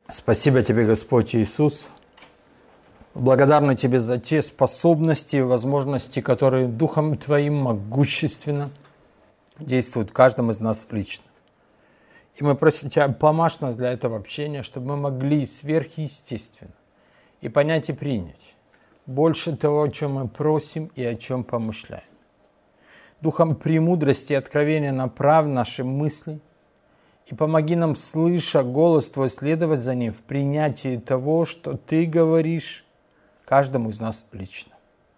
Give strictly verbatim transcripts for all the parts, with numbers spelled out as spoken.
Спасибо Тебе, Господь Иисус. Благодарны Тебе за те способности и возможности, которые Духом Твоим могущественно действуют в каждом из нас лично. И мы просим Тебя, помажь нас для этого общения, чтобы мы могли сверхъестественно и понять и принять больше того, о чем мы просим и о чем помышляем. Духом премудрости и откровения направь наши мысли и помоги нам, слыша голос Твой, следовать за ним в принятии того, что Ты говоришь каждому из нас лично.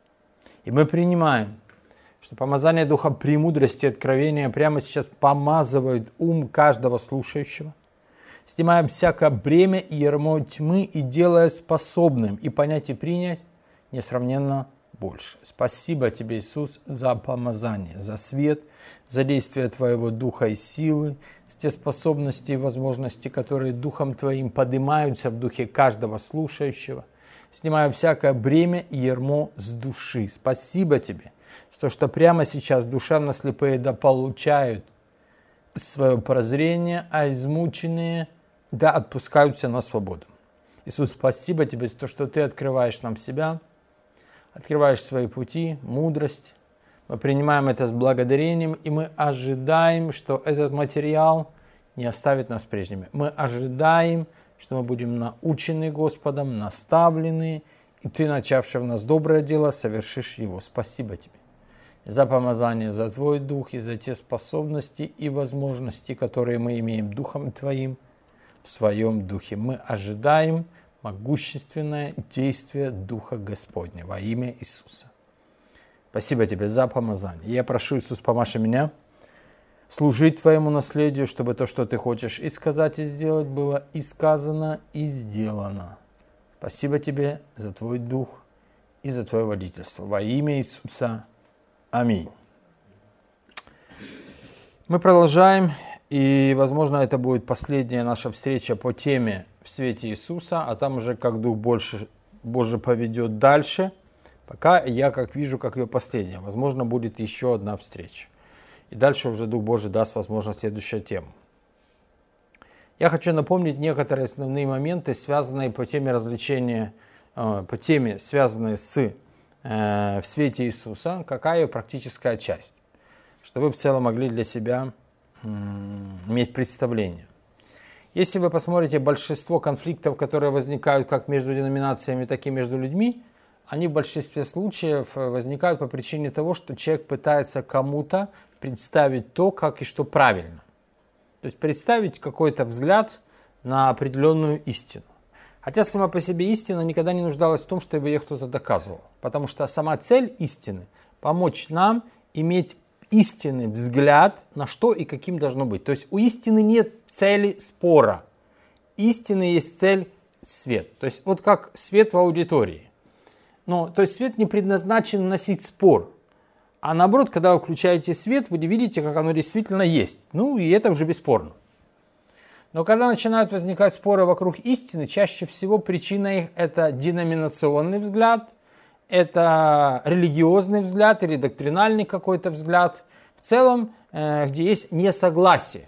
И мы принимаем, что помазание Духа премудрости и откровения прямо сейчас помазывает ум каждого слушающего, снимая всякое бремя и ярмо тьмы и делая способным и понять и принять несравненно больше. Спасибо Тебе, Иисус, за помазание, за свет, за действие Твоего Духа и силы, за те способности и возможности, которые Духом Твоим поднимаются в духе каждого слушающего, снимая всякое бремя и ярмо с души. Спасибо Тебе, что, что прямо сейчас душевно слепые да получают свое прозрение, а измученные да отпускаются на свободу. Иисус, спасибо Тебе за то, что Ты открываешь нам себя, открываешь свои пути, мудрость. Мы принимаем это с благодарением, и мы ожидаем, что этот материал не оставит нас прежними. Мы ожидаем, что мы будем научены Господом, наставлены, и Ты, начавший в нас доброе дело, совершишь его. Спасибо Тебе за помазание, за Твой Дух и за те способности и возможности, которые мы имеем Духом Твоим в Своем Духе. Мы ожидаем могущественное действие Духа Господня во имя Иисуса. Спасибо Тебе за помазание. Я прошу, Иисус, помаши меня служить Твоему наследию, чтобы то, что Ты хочешь и сказать, и сделать, было и сказано, и сделано. Спасибо Тебе за Твой Дух и за Твое водительство. Во имя Иисуса. Аминь. Мы продолжаем, и, возможно, это будет последняя наша встреча по теме «В свете Иисуса», а там уже как Дух больше, Божий поведет дальше. Пока я как вижу, как ее последняя. Возможно, будет еще одна встреча. И дальше уже Дух Божий даст, возможно, следующую тему. Я хочу напомнить некоторые основные моменты, связанные по теме развлечения, по теме, связанные с э, «В свете Иисуса», какая ее практическая часть, чтобы вы в целом могли для себя э, иметь представление. Если вы посмотрите большинство конфликтов, которые возникают как между деноминациями, так и между людьми, они в большинстве случаев возникают по причине того, что человек пытается кому-то представить то, как и что правильно. То есть представить какой-то взгляд на определенную истину. Хотя сама по себе истина никогда не нуждалась в том, чтобы ее кто-то доказывал. Потому что сама цель истины – помочь нам иметь истинный взгляд на что и каким должно быть. То есть у истины нет цели спора. Истины есть цель свет. То есть вот как свет в аудитории. Ну, то есть свет не предназначен носить спор. А наоборот, когда вы включаете свет, вы видите, как оно действительно есть. Ну, и это уже бесспорно. Но когда начинают возникать споры вокруг истины, чаще всего причина их – это деноминационный взгляд, это религиозный взгляд или доктринальный какой-то взгляд. В целом, где есть несогласие.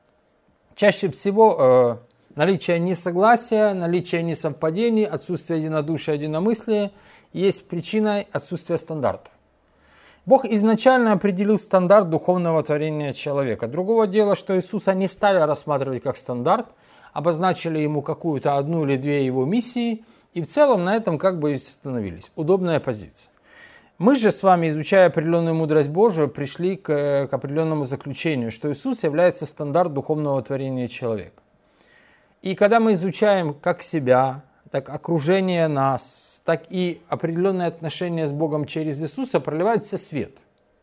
Чаще всего наличие несогласия, наличие несовпадений, отсутствие единодушия, единомыслия есть причиной отсутствия стандартов. Бог изначально определил стандарт духовного творения человека. Другого дела, что Иисуса не стали рассматривать как стандарт, обозначили ему какую-то одну или две его миссии, и в целом на этом как бы и остановились. Удобная позиция. Мы же с вами, изучая определенную мудрость Божию, пришли к, к определенному заключению, что Иисус является стандарт духовного творения человека. И когда мы изучаем как себя, так окружение нас, так и определенные отношения с Богом через Иисуса, проливается свет.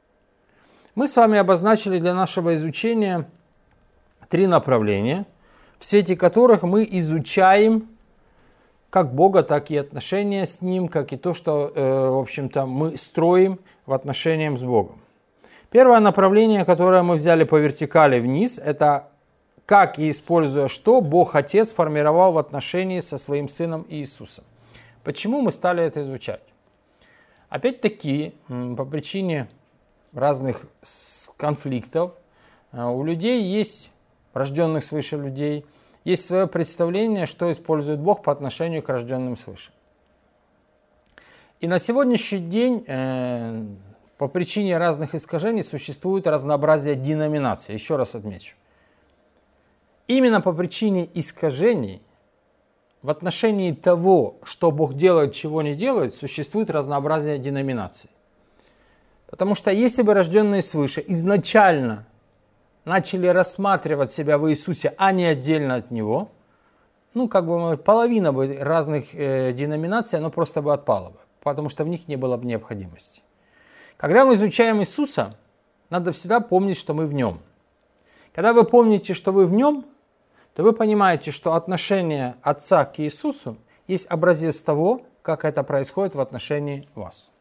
Мы с вами обозначили для нашего изучения три направления, в свете которых мы изучаем как Бога, так и отношения с Ним, как и то, что, э, в общем-то, мы строим в отношениях с Богом. Первое направление, которое мы взяли по вертикали вниз, это как и используя что Бог Отец формировал в отношении со Своим Сыном Иисусом. Почему мы стали это изучать? Опять-таки, по причине разных конфликтов у людей есть, рожденных свыше людей, есть свое представление, что использует Бог по отношению к рожденным свыше. И на сегодняшний день э, по причине разных искажений существует разнообразие деноминаций. Еще раз отмечу. Именно по причине искажений в отношении того, что Бог делает, чего не делает, существует разнообразие деноминаций. Потому что если бы рожденные свыше изначально начали рассматривать себя в Иисусе, а не отдельно от Него, ну, как бы половина бы разных э, деноминаций, оно просто бы отпало бы, потому что в них не было бы необходимости. Когда мы изучаем Иисуса, надо всегда помнить, что мы в Нем. Когда вы помните, что вы в Нем, то вы понимаете, что отношение Отца к Иисусу есть образец того, как это происходит в отношении вас.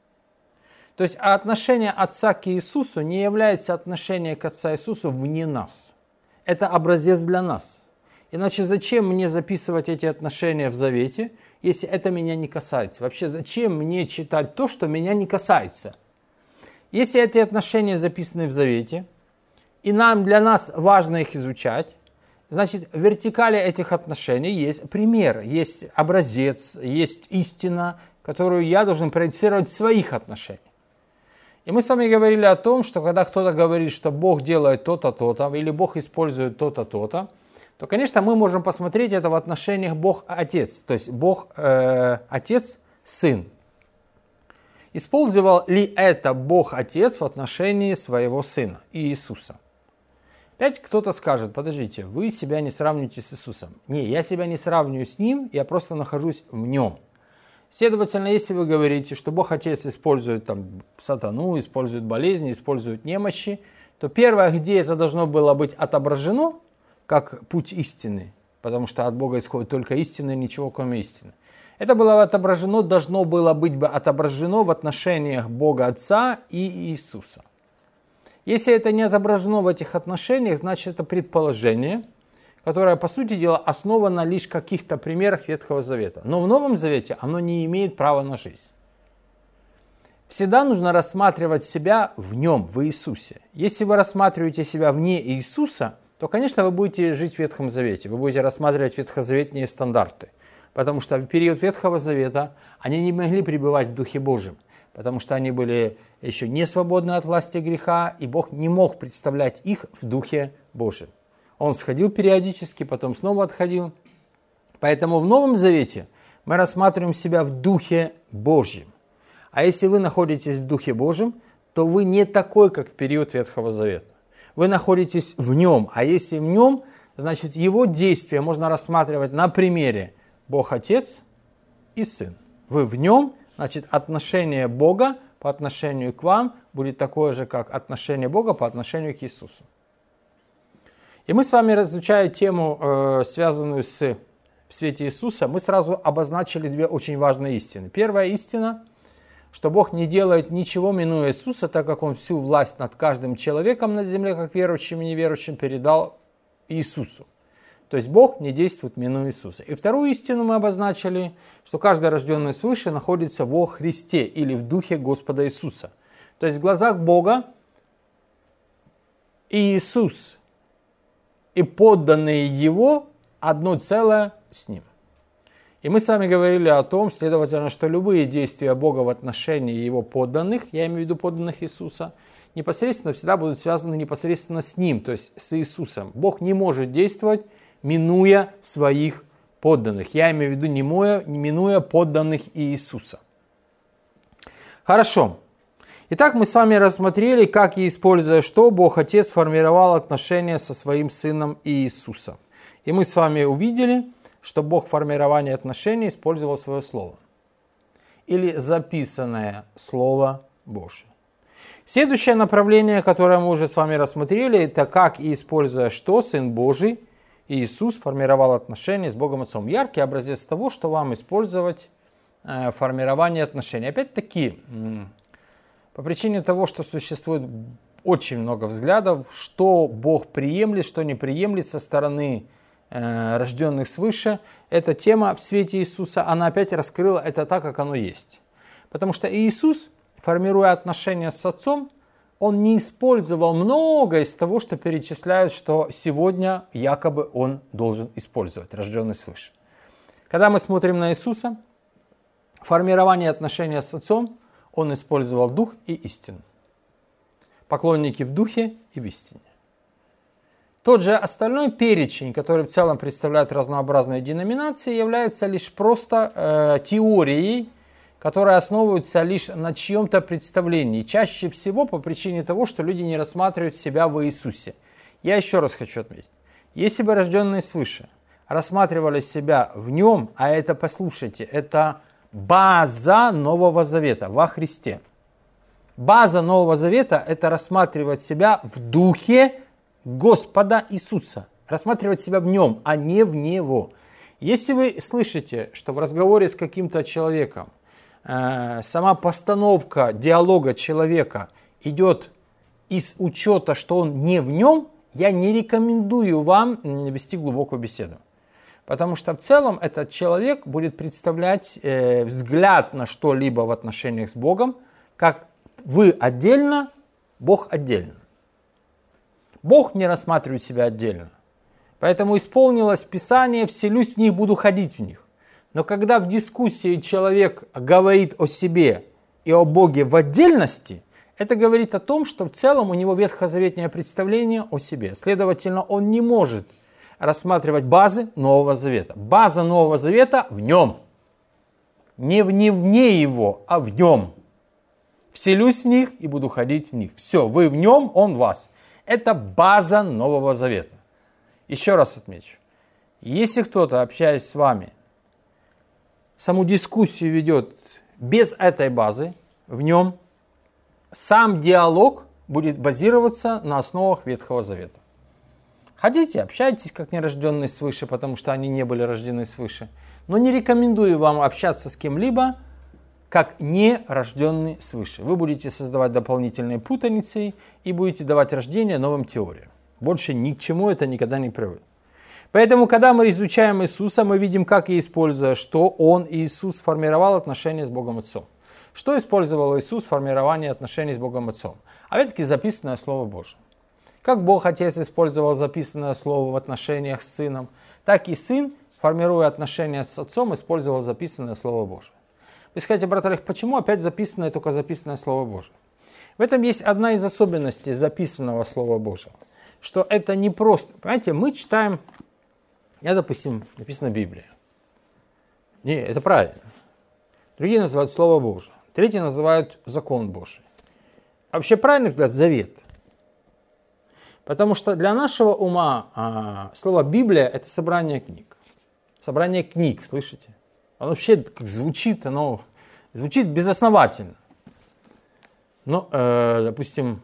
То есть отношение Отца к Иисусу не является отношением к Отцу Иисусу вне нас. Это образец для нас. Иначе зачем мне записывать эти отношения в Завете, если это меня не касается? Вообще зачем мне читать то, что меня не касается? Если эти отношения записаны в Завете, и нам, для нас важно их изучать, значит, в вертикали этих отношений есть пример, есть образец, есть истина, которую я должен проецировать в своих отношениях. И мы с вами говорили о том, что когда кто-то говорит, что Бог делает то-то, то-то, или Бог использует то-то, то-то, то, конечно, мы можем посмотреть это в отношениях Бог-Отец, то есть Бог-Отец-Сын. Использовал ли это Бог-Отец в отношении своего Сына, Иисуса? Опять кто-то скажет, подождите, вы себя не сравниваете с Иисусом. Не, я себя не сравниваю с Ним, я просто нахожусь в Нем. Следовательно, если вы говорите, что Бог Отец использует там, сатану, использует болезни, использует немощи, то первое, где это должно было быть отображено, как путь истины, потому что от Бога исходит только истина, ничего кроме истины. Это было отображено, должно было быть бы отображено в отношениях Бога Отца и Иисуса. Если это не отображено в этих отношениях, значит это предположение, которое, по сути дела, основано лишь в каких-то примерах Ветхого Завета. Но в Новом Завете оно не имеет права на жизнь. Всегда нужно рассматривать себя в Нем, в Иисусе. Если вы рассматриваете себя вне Иисуса, то, конечно, вы будете жить в Ветхом Завете, вы будете рассматривать ветхозаветные стандарты. Потому что в период Ветхого Завета они не могли пребывать в Духе Божьем, потому что они были еще не свободны от власти греха, и Бог не мог представлять их в Духе Божьем. Он сходил периодически, потом снова отходил. Поэтому в Новом Завете мы рассматриваем себя в Духе Божьем. А если вы находитесь в Духе Божьем, то вы не такой, как в период Ветхого Завета. Вы находитесь в Нем, а если в Нем, значит Его действия можно рассматривать на примере Бог Отец и Сын. Вы в Нем, значит отношение Бога по отношению к вам будет такое же, как отношение Бога по отношению к Иисусу. И мы с вами, изучая тему, э, связанную с в свете Иисуса, мы сразу обозначили две очень важные истины. Первая истина, что Бог не делает ничего, минуя Иисуса, так как Он всю власть над каждым человеком на земле, как верующим и неверующим, передал Иисусу. То есть Бог не действует, минуя Иисуса. И вторую истину мы обозначили, что каждый рожденный свыше находится во Христе или в Духе Господа Иисуса. То есть в глазах Бога Иисус и подданные Его одно целое с Ним. И мы с вами говорили о том, следовательно, что любые действия Бога в отношении Его подданных, я имею в виду подданных Иисуса, непосредственно всегда будут связаны непосредственно с Ним, то есть с Иисусом. Бог не может действовать, минуя своих подданных. Я имею в виду, не минуя подданных Иисуса. Хорошо. Итак, мы с вами рассмотрели, как и используя что, Бог Отец формировал отношения со своим Сыном Иисусом. И мы с вами увидели, что Бог в формировании отношений использовал свое Слово. Или записанное Слово Божие. Следующее направление, которое мы уже с вами рассмотрели, это как и используя что, Сын Божий, Иисус формировал отношения с Богом Отцом. Яркий образец того, что вам использовать э, формирование отношений. Опять-таки, по причине того, что существует очень много взглядов, что Бог приемлет, что не приемлет со стороны э, рожденных свыше, эта тема в свете Иисуса, она опять раскрыла это так, как оно есть. Потому что Иисус, формируя отношения с Отцом, он не использовал многое из того, что перечисляют, что сегодня якобы он должен использовать, рожденный свыше. Когда мы смотрим на Иисуса, формирование отношения с Отцом, он использовал дух и истину. Поклонники в духе и в истине. Тот же остальной перечень, который в целом представляет разнообразные деноминации, является лишь просто э, теорией, которая основывается лишь на чьем-то представлении. Чаще всего по причине того, что люди не рассматривают себя в Иисусе. Я еще раз хочу отметить. Если бы рожденные свыше рассматривали себя в Нем, а это, послушайте, это база Нового Завета во Христе. База Нового Завета – это рассматривать себя в духе Господа Иисуса. Рассматривать себя в Нем, а не в Него. Если вы слышите, что в разговоре с каким-то человеком э, сама постановка диалога человека идет из учета, что он не в Нем, я не рекомендую вам вести глубокую беседу. Потому что в целом этот человек будет представлять э, взгляд на что-либо в отношениях с Богом, как вы отдельно, Бог отдельно. Бог не рассматривает себя отдельно. Поэтому исполнилось Писание, вселюсь в них, буду ходить в них. Но когда в дискуссии человек говорит о себе и о Боге в отдельности, это говорит о том, что в целом у него ветхозаветное представление о себе. Следовательно, он не может рассматривать базы Нового Завета. База Нового Завета в нем. Не вне, вне его, а в нем. Вселюсь в них и буду ходить в них. Все, вы в нем, он в вас. Это база Нового Завета. Еще раз отмечу. Если кто-то, общаясь с вами, саму дискуссию ведет без этой базы, в нем, сам диалог будет базироваться на основах Ветхого Завета. Хотите, общайтесь как нерожденные свыше, потому что они не были рождены свыше. Но не рекомендую вам общаться с кем-либо, как нерожденный свыше. Вы будете создавать дополнительные путаницы и будете давать рождение новым теориям. Больше ни к чему это никогда не приводит. Поэтому, когда мы изучаем Иисуса, мы видим, как и используя, что Он, Иисус, формировал отношения с Богом Отцом. Что использовал Иисус в формировании отношений с Богом Отцом? Опять-таки записанное Слово Божие. Как Бог Отец использовал записанное Слово в отношениях с Сыном, так и Сын, формируя отношения с Отцом, использовал записанное Слово Божие. Вы скажете, брат Олег, почему опять записанное только записанное Слово Божие? В этом есть одна из особенностей записанного Слова Божьего. Что это не просто... Понимаете, мы читаем... Я, допустим, написано Библия. Не, это правильно. Другие называют Слово Божие. Третьи называют Закон Божий. Вообще правильный взгляд – Завет. Потому что для нашего ума а, слово Библия – это собрание книг. Собрание книг, слышите? Оно вообще как звучит, оно звучит безосновательно. Ну, э, допустим,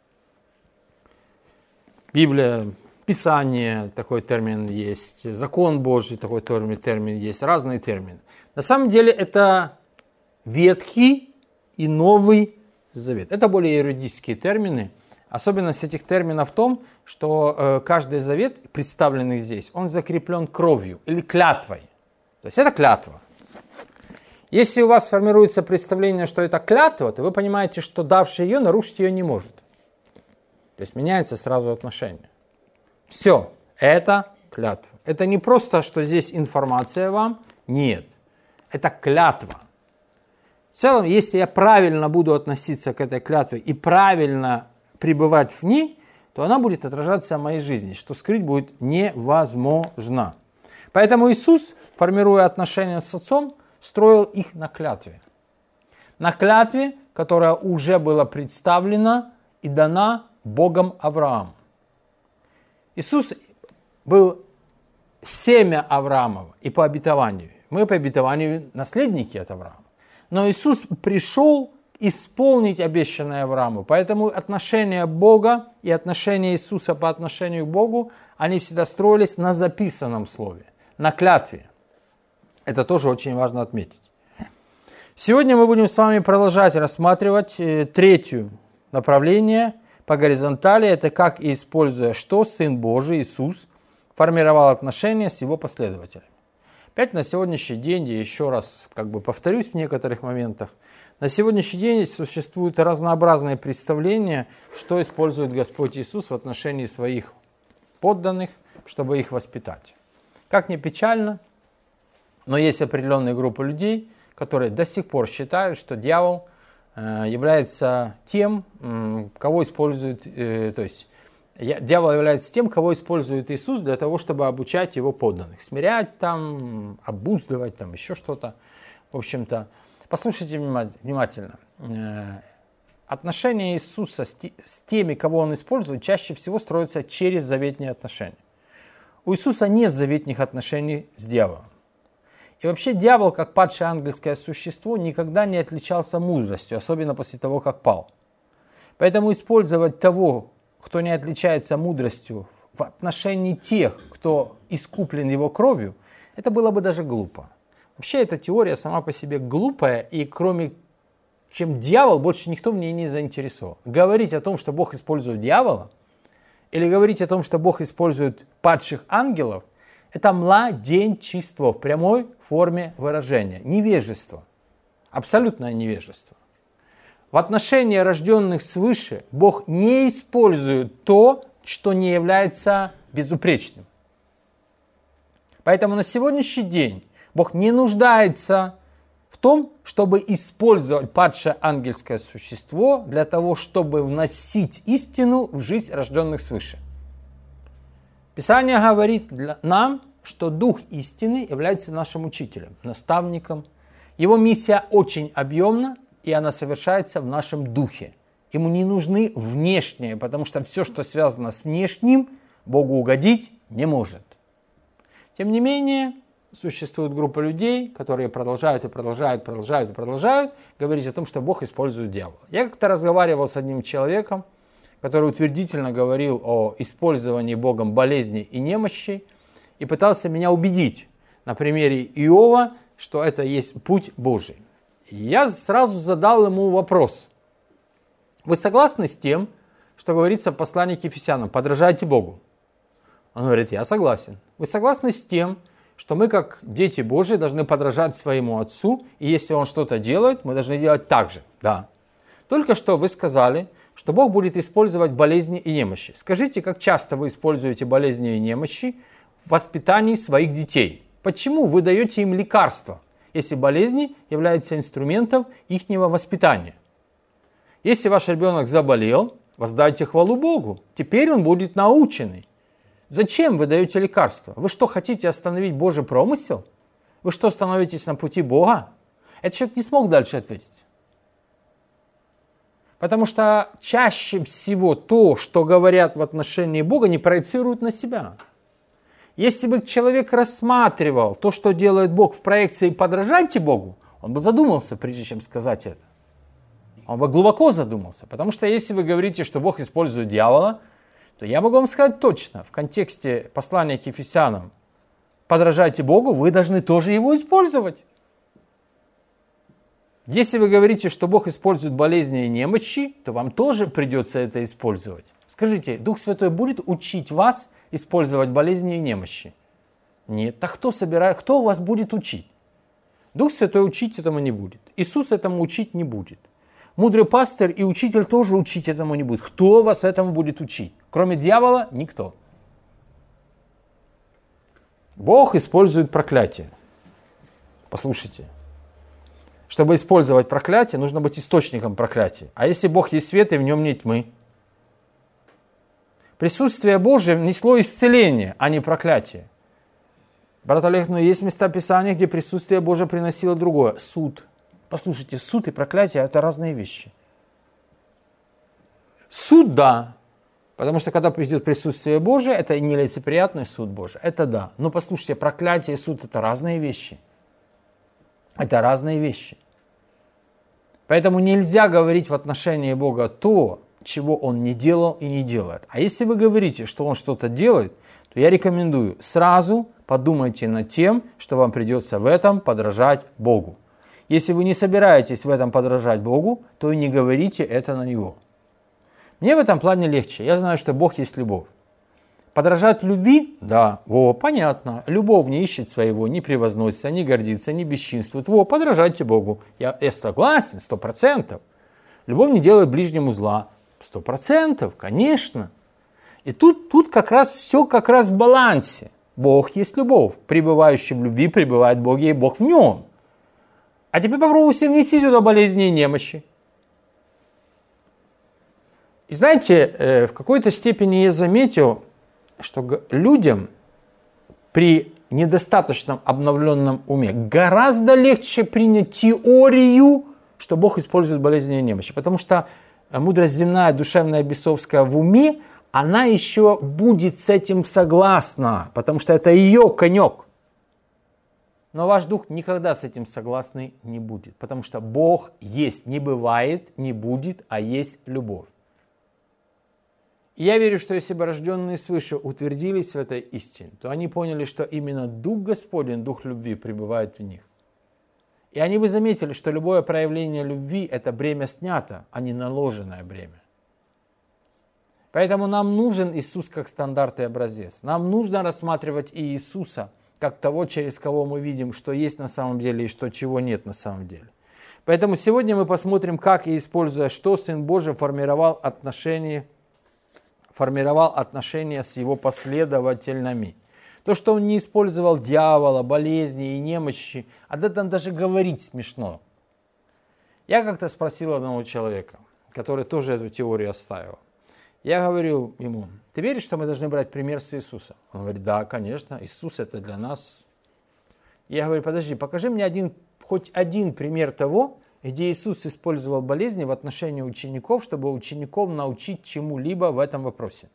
Библия, Писание, такой термин есть, Закон Божий, такой термин, термин есть, разные термины. На самом деле это Ветхий и Новый Завет. Это более юридические термины. Особенность этих терминов в том, что э, каждый завет, представленный здесь, он закреплен кровью или клятвой. То есть это клятва. Если у вас формируется представление, что это клятва, то вы понимаете, что давший ее нарушить ее не может. То есть меняется сразу отношение. Все, это клятва. Это не просто, что здесь информация вам, нет. Это клятва. В целом, если я правильно буду относиться к этой клятве и правильно пребывать в ней, то она будет отражаться в моей жизни, что скрыть будет невозможно. Поэтому Иисус, формируя отношения с Отцом, строил их на клятве. На клятве, которая уже была представлена и дана Богом Аврааму. Иисус был семя Авраамова и по обетованию. Мы по обетованию наследники от Авраама. Но Иисус пришел исполнить обещанное Аврааму. Поэтому отношения Бога и отношения Иисуса по отношению к Богу, они всегда строились на записанном слове, на клятве. Это тоже очень важно отметить. Сегодня мы будем с вами продолжать рассматривать третье направление по горизонтали. Это как, используя что, Сын Божий, Иисус, формировал отношения с Его последователями. Опять на сегодняшний день, я еще раз как бы повторюсь в некоторых моментах, На сегодняшний день существуют разнообразные представления, что использует Господь Иисус в отношении своих подданных, чтобы их воспитать. Как ни печально, но есть определенная группа людей, которые до сих пор считают, что дьявол является тем, кого использует, то есть дьявол является тем, кого использует Иисус для того, чтобы обучать его подданных, смирять там, обуздывать там, еще что-то. В общем-то, послушайте внимательно. Отношения Иисуса с теми, кого Он использует, чаще всего строятся через заветные отношения. У Иисуса нет заветных отношений с дьяволом. И вообще дьявол, как падшее ангельское существо, никогда не отличался мудростью, особенно после того, как пал. Поэтому использовать того, кто не отличается мудростью в отношении тех, кто искуплен его кровью, это было бы даже глупо. Вообще эта теория сама по себе глупая, и кроме чем дьявол, больше никто в ней не заинтересован. Говорить о том, что Бог использует дьявола, или говорить о том, что Бог использует падших ангелов, это младенчество в прямой форме выражения. Невежество. Абсолютное невежество. В отношении рожденных свыше Бог не использует то, что не является безупречным. Поэтому на сегодняшний день Бог не нуждается в том, чтобы использовать падшее ангельское существо для того, чтобы вносить истину в жизнь рожденных свыше. Писание говорит нам, что Дух истины является нашим учителем, наставником. Его миссия очень объемна, и она совершается в нашем духе. Ему не нужны внешние, потому что все, что связано с внешним, Богу угодить не может. Тем не менее, существует группа людей, которые продолжают и продолжают, продолжают и продолжают говорить о том, что Бог использует дьявола. Я как-то разговаривал с одним человеком, который утвердительно говорил о использовании Богом болезней и немощей, и пытался меня убедить на примере Иова, что это есть путь Божий. И я сразу задал ему вопрос. Вы согласны с тем, что говорится в послании к Ефесянам? Подражайте Богу. Он говорит, я согласен. Вы согласны с тем, что мы, как дети Божьи, должны подражать своему Отцу, и если Он что-то делает, мы должны делать так же? Да. Только что вы сказали, что Бог будет использовать болезни и немощи. Скажите, как часто вы используете болезни и немощи в воспитании своих детей? Почему вы даете им лекарства, если болезни являются инструментом их воспитания? Если ваш ребенок заболел, воздайте хвалу Богу. Теперь он будет наученный. Зачем вы даете лекарства? Вы что, хотите остановить Божий промысел? Вы что, становитесь на пути Бога? Этот человек не смог дальше ответить. Потому что чаще всего то, что говорят в отношении Бога, не проецируют на себя. Если бы человек рассматривал то, что делает Бог в проекции «подражайте Богу», он бы задумался, прежде чем сказать это. Он бы глубоко задумался. Потому что если вы говорите, что Бог использует дьявола, то я могу вам сказать точно, в контексте послания к Ефесянам «подражайте Богу», вы должны тоже его использовать. Если вы говорите, что Бог использует болезни и немощи, то вам тоже придется это использовать. Скажите, Дух Святой будет учить вас использовать болезни и немощи? Нет. А кто собирает, кто вас будет учить? Дух Святой учить этому не будет. Иисус этому учить не будет. Мудрый пастырь и учитель тоже учить этому не будет. Кто вас этому будет учить? Кроме дьявола, никто. Бог использует проклятие. Послушайте. Чтобы использовать проклятие, нужно быть источником проклятия. А если Бог есть свет, и в нем нет тьмы? Присутствие Божие внесло исцеление, а не проклятие. Брат Олег, но есть места Писания, где присутствие Божие приносило другое. Суд. Послушайте, суд и проклятие – это разные вещи. Суд – да. Потому что когда придет присутствие Божие, это нелицеприятный суд Божий. Это да. Но послушайте, проклятие и суд – это разные вещи. Это разные вещи. Поэтому нельзя говорить в отношении Бога то, чего Он не делал и не делает. А если вы говорите, что Он что-то делает, то я рекомендую сразу подумайте над тем, что вам придется в этом подражать Богу. Если вы не собираетесь в этом подражать Богу, то и не говорите это на Него. Мне в этом плане легче. Я знаю, что Бог есть любовь. Подражать любви? Да. Во, понятно. Любовь не ищет своего, не превозносится, не гордится, не бесчинствует. Во, подражайте Богу. Я, я согласен, сто процентов. Любовь не делает ближнему зла. Сто процентов, конечно. И тут, тут как раз все как раз в балансе. Бог есть любовь. Пребывающий в любви пребывает в Боге, и Бог в нем. А теперь попробуйте внести сюда болезни и немощи. И знаете, в какой-то степени я заметил, что людям при недостаточном обновленном уме гораздо легче принять теорию, что Бог использует болезни и немощи. Потому что мудрость земная, душевная, бесовская в уме, она еще будет с этим согласна, потому что это ее конек. Но ваш дух никогда с этим согласный не будет, потому что Бог есть, не бывает, не будет, а есть любовь. И я верю, что если бы рожденные свыше утвердились в этой истине, то они поняли, что именно Дух Господень, Дух любви, пребывает в них. И они бы заметили, что любое проявление любви – это бремя снято, а не наложенное бремя. Поэтому нам нужен Иисус как стандарт и образец. Нам нужно рассматривать и Иисуса как того, через кого мы видим, что есть на самом деле и что чего нет на самом деле. Поэтому сегодня мы посмотрим, как и используя что, Сын Божий формировал отношения, формировал отношения с Его последователями. То, что Он не использовал дьявола, болезни и немощи, об этом даже говорить смешно. Я как-то спросил одного человека, который тоже эту теорию оставил. Я говорю ему: ты веришь, что мы должны брать пример с Иисуса? Он говорит: да, конечно, Иисус это для нас. Я говорю: подожди, покажи мне один, хоть один пример того, где Иисус использовал болезни в отношении учеников, чтобы учеников научить чему-либо в этом вопросе.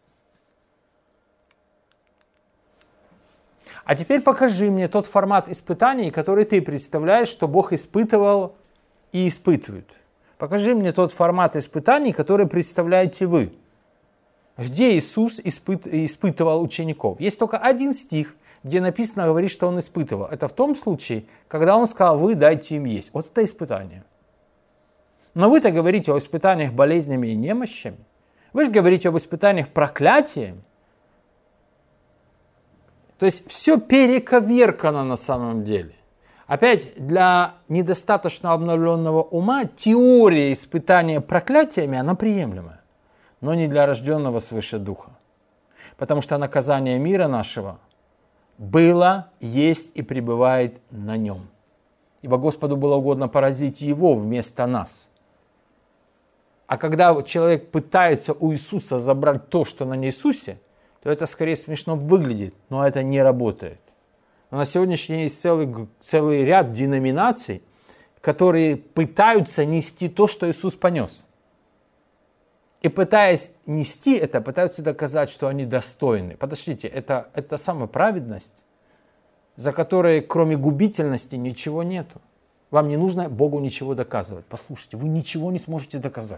А теперь покажи мне тот формат испытаний, который ты представляешь, что Бог испытывал и испытывает. Покажи мне тот формат испытаний, который представляете вы. Где Иисус испыт, испытывал учеников? Есть только один стих, где написано, говорит, что Он испытывал. Это в том случае, когда Он сказал: вы дайте им есть. Вот это испытание. Но вы-то говорите о испытаниях болезнями и немощами. Вы же говорите об испытаниях проклятиями. То есть все перековеркано на самом деле. Опять, для недостаточно обновленного ума теория испытания проклятиями, она приемлемая. Но не для рожденного свыше духа. Потому что наказание мира нашего было, есть и пребывает на нем. Ибо Господу было угодно поразить его вместо нас. А когда человек пытается у Иисуса забрать то, что на Иисусе, то это скорее смешно выглядит, но это не работает. Но на сегодняшний день есть целый, целый ряд деноминаций, которые пытаются нести то, что Иисус понес. И пытаясь нести это, пытаются доказать, что они достойны. Подождите, это, это самая праведность, за которой кроме губительности ничего нету. Вам не нужно Богу ничего доказывать. Послушайте, вы ничего не сможете доказать.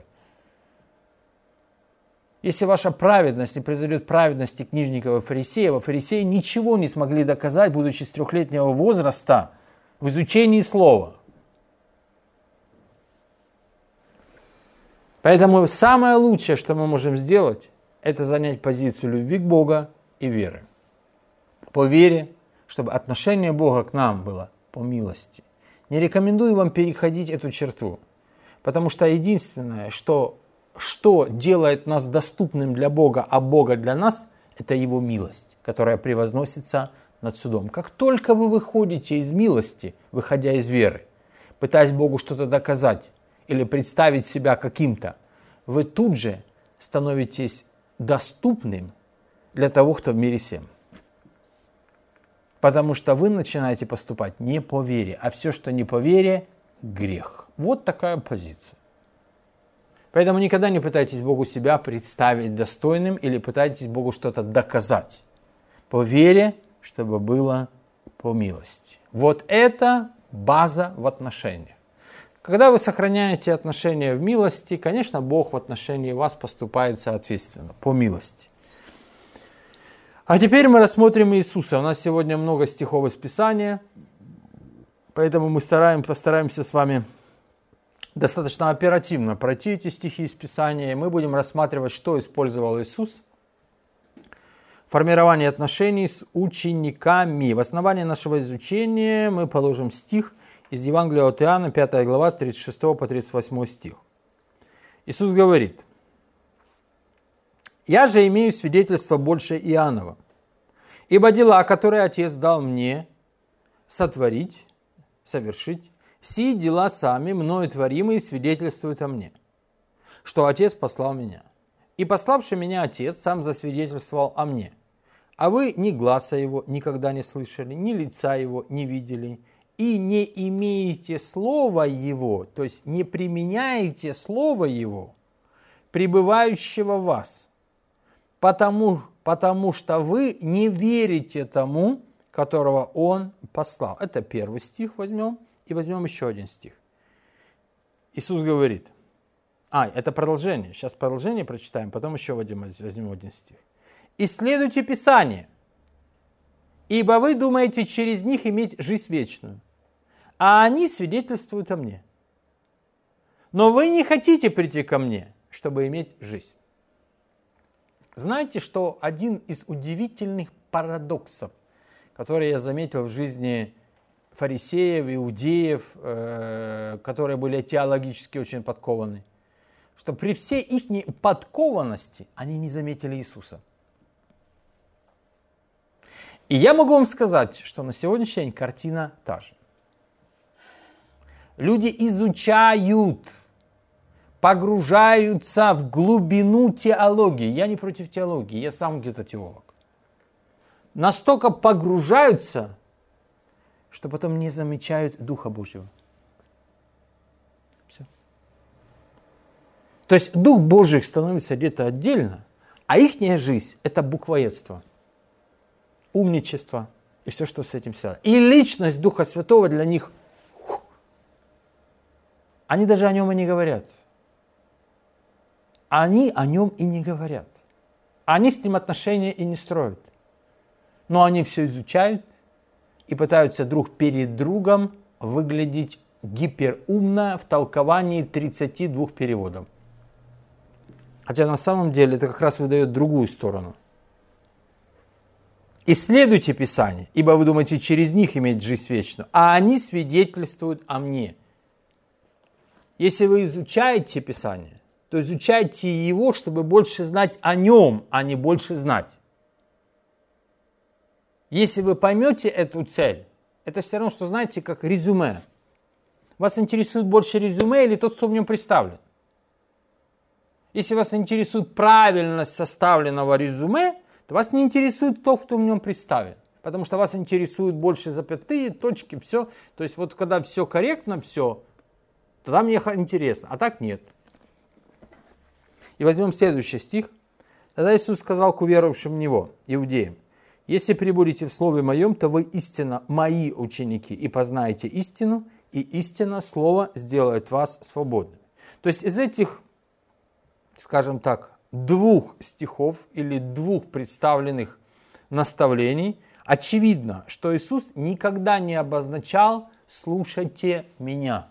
Если ваша праведность не произойдет праведности книжников и фарисеев, а фарисеи ничего не смогли доказать, будучи с трехлетнего возраста, в изучении слова. Поэтому самое лучшее, что мы можем сделать, это занять позицию любви к Богу и веры. По вере, чтобы отношение Бога к нам было по милости. Не рекомендую вам переходить эту черту, потому что единственное, что, что делает нас доступным для Бога, а Бога для нас, это Его милость, которая превозносится над судом. Как только вы выходите из милости, выходя из веры, пытаясь Богу что-то доказать, или представить себя каким-то, вы тут же становитесь доступным для того, кто в мире сем. Потому что вы начинаете поступать не по вере, а все, что не по вере, грех. Вот такая позиция. Поэтому никогда не пытайтесь Богу себя представить достойным или пытайтесь Богу что-то доказать. По вере, чтобы было по милости. Вот это база в отношениях. Когда вы сохраняете отношения в милости, конечно, Бог в отношении вас поступает соответственно, по милости. А теперь мы рассмотрим Иисуса. У нас сегодня много стихов из Писания, поэтому мы стараем, постараемся с вами достаточно оперативно пройти эти стихи из Писания, и мы будем рассматривать, что использовал Иисус формирование отношений с учениками. В основании нашего изучения мы положим стих из Евангелия от Иоанна, пятая глава, тридцать шестой по тридцать восьмой стих. Иисус говорит: «Я же имею свидетельство больше Иоаннова, ибо дела, которые Отец дал мне сотворить, совершить, сии дела сами, мною творимые, свидетельствуют о мне, что Отец послал меня. И пославший меня Отец сам засвидетельствовал о мне. А вы ни гласа его никогда не слышали, ни лица его не видели, и не имеете слова его, то есть не применяете слово его, пребывающего в вас, потому, потому что вы не верите тому, которого он послал». Это первый стих возьмем, и возьмем еще один стих. Иисус говорит, а, это продолжение, сейчас продолжение прочитаем, потом еще возьмем один стих. «Исследуйте Писание, ибо вы думаете через них иметь жизнь вечную, а они свидетельствуют о мне. Но вы не хотите прийти ко мне, чтобы иметь жизнь». Знаете, что один из удивительных парадоксов, который я заметил в жизни фарисеев, иудеев, э, которые были теологически очень подкованы, что при всей их подкованности они не заметили Иисуса. И я могу вам сказать, что на сегодняшний день картина та же. Люди изучают, погружаются в глубину теологии. Я не против теологии, я сам где-то теолог. Настолько погружаются, что потом не замечают Духа Божьего. Все. То есть Дух Божий становится где-то отдельно, а их жизнь – это буквоедство, умничество и все, что с этим связано. И личность Духа Святого для них, фу, они даже о нем и не говорят. Они о нем и не говорят. Они с ним отношения и не строят. Но они все изучают и пытаются друг перед другом выглядеть гиперумно в толковании тридцати двух переводов. Хотя на самом деле это как раз выдает другую сторону. «Исследуйте Писание, ибо вы думаете через них иметь жизнь вечную, а они свидетельствуют о мне». Если вы изучаете Писание, то изучайте его, чтобы больше знать о нем, а не больше знать. Если вы поймете эту цель, это все равно, что, знаете, как резюме. Вас интересует больше резюме или тот, кто в нем представлен? Если вас интересует правильность составленного резюме, то вас не интересует тот, кто в нем представлен. Потому что вас интересуют больше запятые, точки, все. То есть вот когда все корректно, все, тогда мне интересно, а так нет. И возьмем следующий стих. «Тогда Иисус сказал к уверовавшим в Него, иудеям: если пребудете в Слове Моем, то вы истинно Мои ученики, и познаете истину, и истина Слово сделает вас свободными». То есть из этих, скажем так, двух стихов или двух представленных наставлений очевидно, что Иисус никогда не обозначал «слушайте Меня».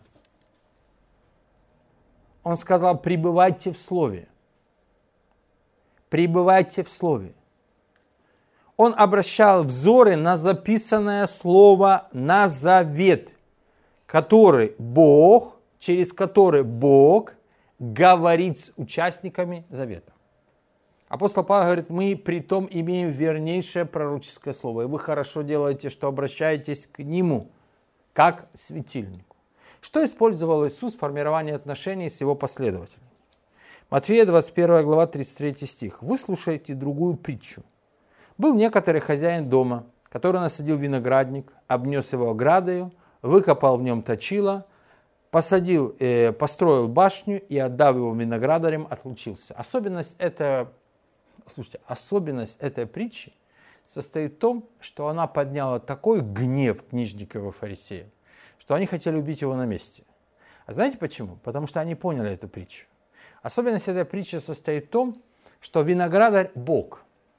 Он сказал: пребывайте в Слове. Пребывайте в Слове. Он обращал взоры на записанное слово, на завет, который Бог, через который Бог говорит с участниками завета. Апостол Павел говорит: мы при том имеем вернейшее пророческое слово, и вы хорошо делаете, что обращаетесь к нему, как светильнику. Что использовал Иисус в формировании отношений с его последователями? Матфея двадцать первая глава, тридцать третий стих. «Выслушайте другую притчу. Был некоторый хозяин дома, который насадил виноградник, обнес его оградою, выкопал в нем точило, посадил, э, построил башню и, отдав его виноградарям, отлучился». Особенность, это, слушайте, особенность этой притчи состоит в том, что она подняла такой гнев книжников и фарисеев, что они хотели убить его на месте. А знаете почему? Потому что они поняли эту притчу. Особенность этой притчи состоит в том, что виноградарь – Бог.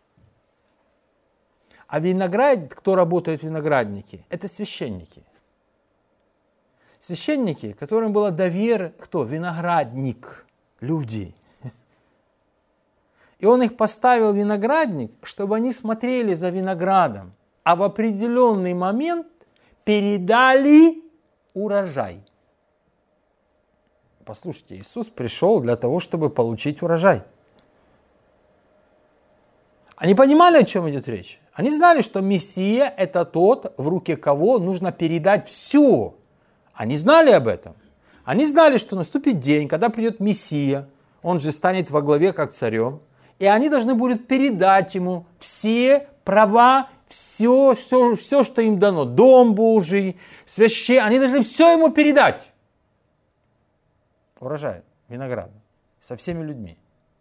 А виноград, кто работает в винограднике, это священники. Священники, которым было доверие, кто? Виноградник, люди. И он их поставил в виноградник, чтобы они смотрели за виноградом, а в определенный момент передали урожай. Послушайте, Иисус пришел для того, чтобы получить урожай. Они понимали, о чем идет речь. Они знали, что Мессия – это тот, в руке кого нужно передать все. Они знали об этом. Они знали, что наступит день, когда придет Мессия, он же станет во главе как царем, и они должны будут передать ему все права, все, все, все, что им дано, дом Божий, священ, они должны все ему передать. Урожай, виноград, со всеми людьми.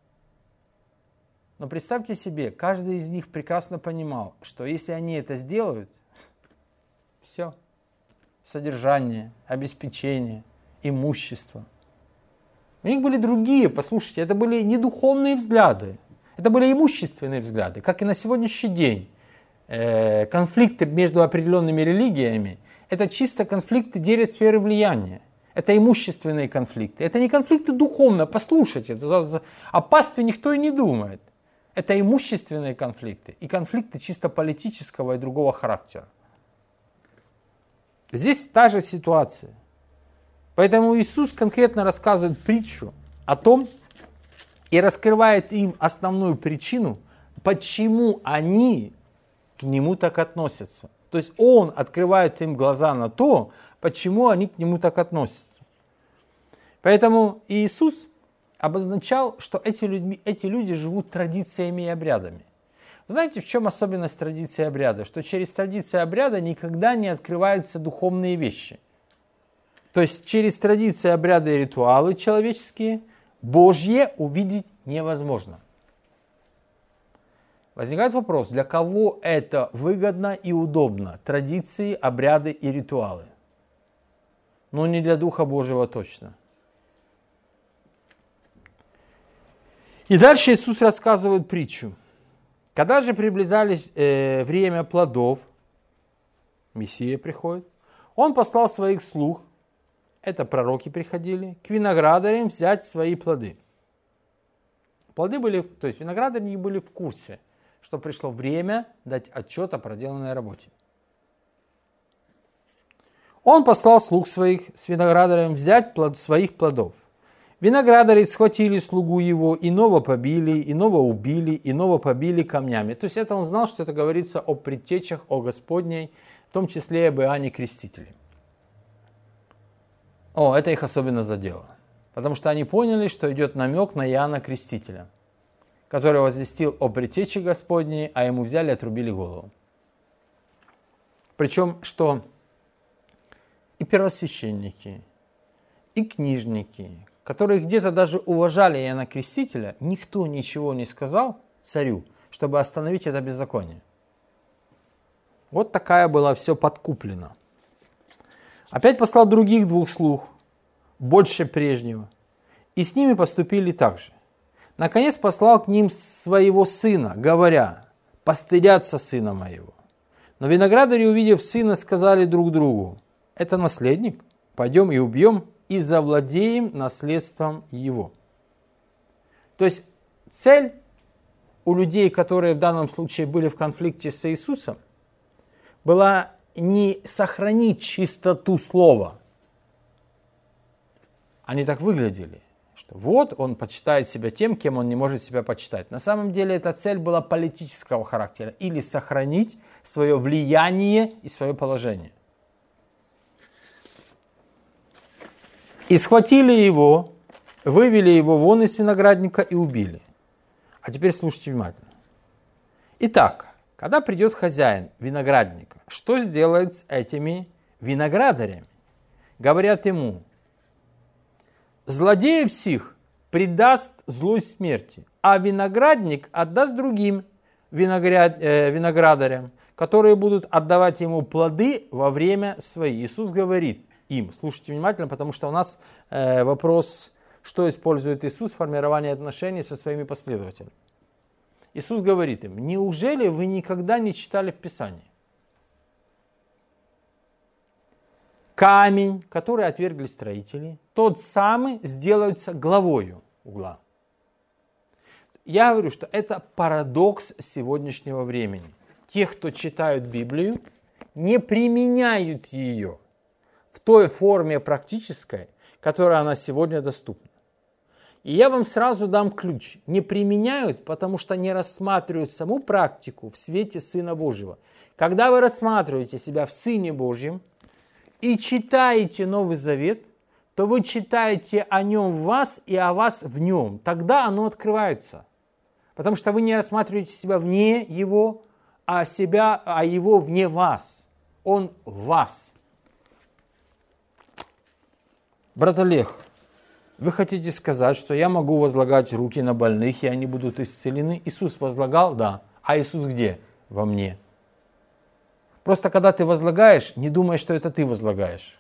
Но представьте себе, каждый из них прекрасно понимал, что если они это сделают, все, содержание, обеспечение, имущество. У них были другие, послушайте, это были не духовные взгляды, это были имущественные взгляды, как и на сегодняшний день. Э, конфликты между определенными религиями, это чисто конфликты делят сферы влияния. Это имущественные конфликты, это не конфликты духовные, послушайте, о пастве никто и не думает. Это имущественные конфликты и конфликты чисто политического и другого характера. Здесь та же ситуация. Поэтому Иисус конкретно рассказывает притчу о том и раскрывает им основную причину, почему они к Нему так относятся. То есть Он открывает им глаза на то, почему они к Нему так относятся. Поэтому Иисус обозначал, что эти люди, эти люди живут традициями и обрядами. Знаете, в чем особенность традиции и обряда? Что через традиции и обряда никогда не открываются духовные вещи. То есть через традиции, обряды и ритуалы человеческие Божье увидеть невозможно. Возникает вопрос, для кого это выгодно и удобно? Традиции, обряды и ритуалы. Но не для Духа Божьего точно. И дальше Иисус рассказывает притчу. Когда же приближались э, время плодов, Мессия приходит, Он послал своих слуг, это пророки приходили, к виноградарям взять свои плоды. Плоды были, то есть виноградари были в курсе, что пришло время дать отчет о проделанной работе. Он послал слуг своих с виноградарем взять плод, своих плодов. Виноградари схватили слугу его, иного побили, иного убили, иного побили камнями. То есть это он знал, что это говорится о предтечах, о Господней, в том числе и об Иоанне Крестителе. О, это их особенно задело. Потому что они поняли, что идет намек на Иоанна Крестителя, который возвестил о предтече Господней, а ему взяли и отрубили голову. Причем, что и первосвященники, и книжники, которые где-то даже уважали Иоанна Крестителя, никто ничего не сказал царю, чтобы остановить это беззаконие. Вот такая была все подкуплена. Опять послал других двух слуг, больше прежнего, и с ними поступили так же. Наконец послал к ним своего сына, говоря, постыдятся сына моего. Но виноградари, увидев сына, сказали друг другу, это наследник, пойдем и убьем, и завладеем наследством его. То есть цель у людей, которые в данном случае были в конфликте с Иисусом, была не сохранить чистоту слова. Они так выглядели, что вот он почитает себя тем, кем он не может себя почитать. На самом деле эта цель была политического характера, или сохранить свое влияние и свое положение. И схватили его, вывели его вон из виноградника и убили. А теперь слушайте внимательно. Итак, когда придет хозяин виноградника, что сделает с этими виноградарями? Говорят ему, злодеев сих предаст злой смерти, а виноградник отдаст другим виноград, э, виноградарям, которые будут отдавать ему плоды во время свои. Иисус говорит им, слушайте внимательно, потому что у нас э, вопрос, что использует Иисус в формировании отношений со своими последователями. Иисус говорит им, неужели вы никогда не читали в Писании? Камень, который отвергли строители, тот самый сделается главою угла. я говорю, что это парадокс сегодняшнего времени. Те, кто читают Библию, не применяют ее в той форме практической, которая она сегодня доступна. И я вам сразу дам ключ. Не применяют, потому что не рассматривают саму практику в свете Сына Божьего. Когда вы рассматриваете себя в Сыне Божьем и читаете Новый Завет, то вы читаете о нем в вас и о вас в нем. Тогда оно открывается. Потому что вы не рассматриваете себя вне его, а себя, а его вне вас. Он в вас. Брат Олег, вы хотите сказать, что я могу возлагать руки на больных, и они будут исцелены? Иисус возлагал? Да. А Иисус где? Во мне. Просто когда ты возлагаешь, не думай, что это ты возлагаешь.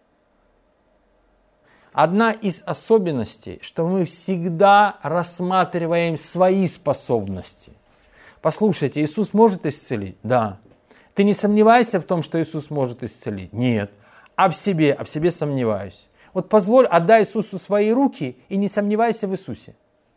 Одна из особенностей, что мы всегда рассматриваем свои способности. Послушайте, Иисус может исцелить? Да. Ты не сомневайся в том, что Иисус может исцелить? Нет. А в себе? А в себе сомневаюсь. Вот позволь, отдай Иисусу свои руки и не сомневайся в Иисусе.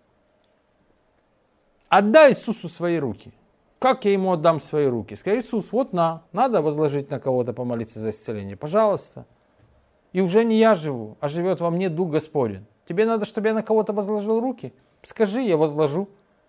Отдай Иисусу свои руки. Как я ему отдам свои руки? Скажи: Иисус, вот на, надо возложить на кого-то, помолиться за исцеление. Пожалуйста. И уже не я живу, а живет во мне Дух Господень. Тебе надо, чтобы я на кого-то возложил руки? Скажи, я возложу.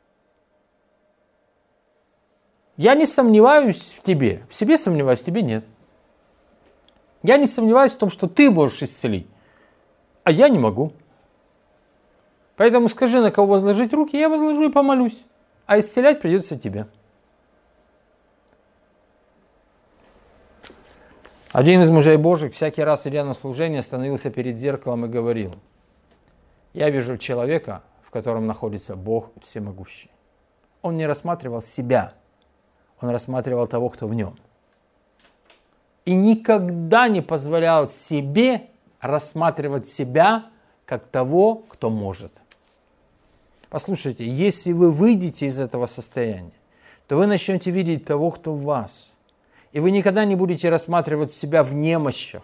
Я не сомневаюсь в тебе. В себе сомневаюсь, в тебе нет. Я не сомневаюсь в том, что ты можешь исцелить, а я не могу. Поэтому скажи, на кого возложить руки, я возложу и помолюсь. А исцелять придется тебе. Один из мужей Божьих всякий раз, идя на служение, становился перед зеркалом и говорил: я вижу человека, в котором находится Бог всемогущий. Он не рассматривал себя, он рассматривал того, кто в нем. И никогда не позволял себе рассматривать себя как того, кто может. Послушайте, если вы выйдете из этого состояния, то вы начнете видеть того, кто в вас. И вы никогда не будете рассматривать себя в немощах.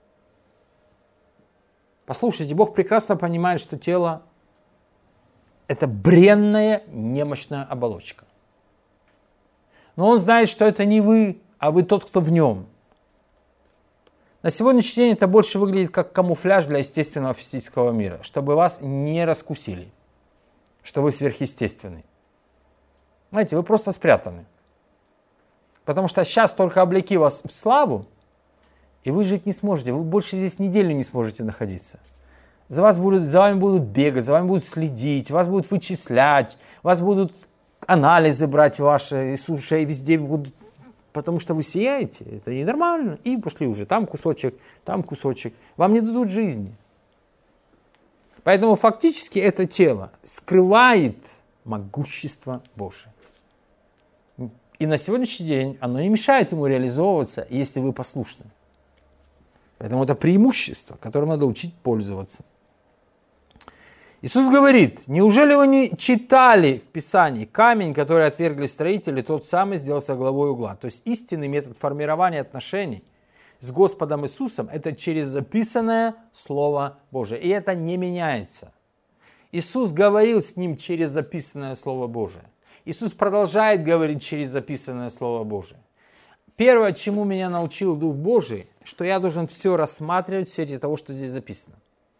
Послушайте, Бог прекрасно понимает, что тело – это бренная, немощная оболочка. Но Он знает, что это не вы, а вы тот, кто в нем. На сегодняшний день это больше выглядит как камуфляж для естественного физического мира, чтобы вас не раскусили, что вы сверхъестественный. Знаете, вы просто спрятаны. Потому что сейчас только облеки вас в славу, и вы жить не сможете. Вы больше здесь неделю не сможете находиться. За, вас будут, за вами будут бегать, за вами будут следить, вас будут вычислять, вас будут анализы брать ваши, из ушей везде будут, потому что вы сияете. Это ненормально. И пошли уже. Там кусочек, там кусочек. Вам не дадут жизни. Поэтому фактически это тело скрывает могущество Божие. И на сегодняшний день оно не мешает ему реализовываться, если вы послушны. Поэтому это преимущество, которым надо учить пользоваться. Иисус говорит: неужели вы не читали в Писании: камень, который отвергли строители, тот самый сделался главой угла? То есть истинный метод формирования отношений с Господом Иисусом – это через записанное Слово Божие. И это не меняется. Иисус говорил с ним через записанное Слово Божие. Иисус продолжает говорить через записанное Слово Божие. Первое, чему меня научил Дух Божий, что я должен все рассматривать в свете того, что здесь записано.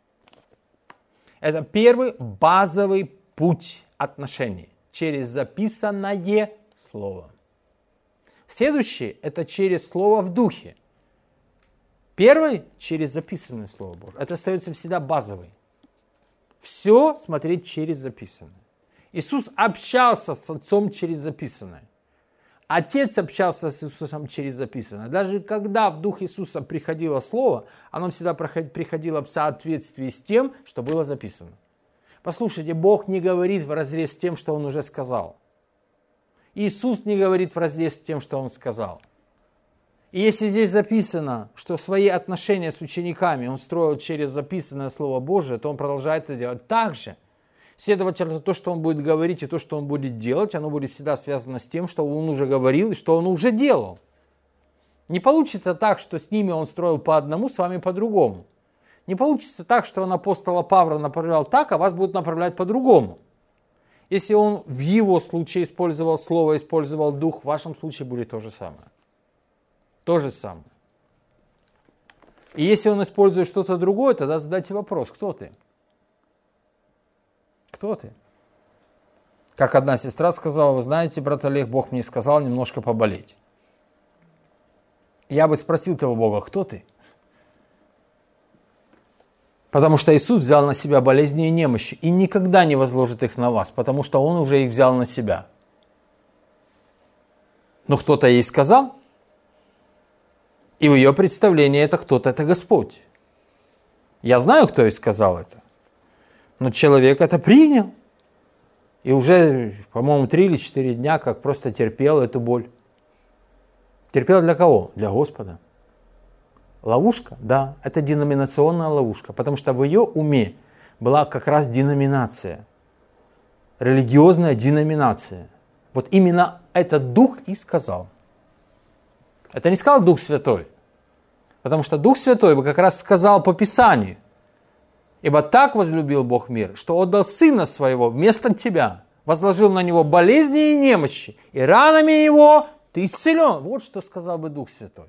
Это первый базовый путь отношений через записанное Слово. Следующий – это через Слово в Духе. Первый – через записанное Слово Божие. Это остается всегда базовый. Все смотреть через записанное. Иисус общался с Отцом через записанное. Отец общался с Иисусом через записанное. Даже когда в Дух Иисуса приходило Слово, оно всегда приходило в соответствии с тем, что было записано. Послушайте, Бог не говорит вразрез с тем, что Он уже сказал. Иисус не говорит вразрез с тем, что Он сказал. И если здесь записано, что свои отношения с учениками Он строил через записанное Слово Божие, то Он продолжает это делать так же. Следовательно, то, что Он будет говорить и то, что Он будет делать, оно будет всегда связано с тем, что Он уже говорил и что Он уже делал. Не получится так, что с ними Он строил по одному, с вами по другому. Не получится так, что Он апостола Павла направлял так, а вас будут направлять по-другому. Если он в его случае использовал слово, использовал дух, в вашем случае будет то же самое. То же самое. И если он использует что-то другое, тогда задайте вопрос, кто ты? Кто ты? Как одна сестра сказала, вы знаете, брат Олег, Бог мне сказал немножко поболеть. Я бы спросил того Бога, кто ты? Потому что Иисус взял на себя болезни и немощи и никогда не возложит их на вас, потому что Он уже их взял на себя. Но кто-то ей сказал, и в ее представлении это кто-то, это Господь. Я знаю, кто ей сказал это, но человек это принял. И уже, по-моему, три или четыре дня как просто терпел эту боль. Терпел для кого? Для Господа. Ловушка? Да, это деноминационная ловушка, потому что в ее уме была как раз деноминация, религиозная деноминация. Вот именно этот Дух и сказал. Это не сказал Дух Святой, потому что Дух Святой бы как раз сказал по Писанию, ибо так возлюбил Бог мир, что отдал Сына Своего вместо тебя, возложил на Него болезни и немощи, и ранами Его ты исцелен. Вот что сказал бы Дух Святой.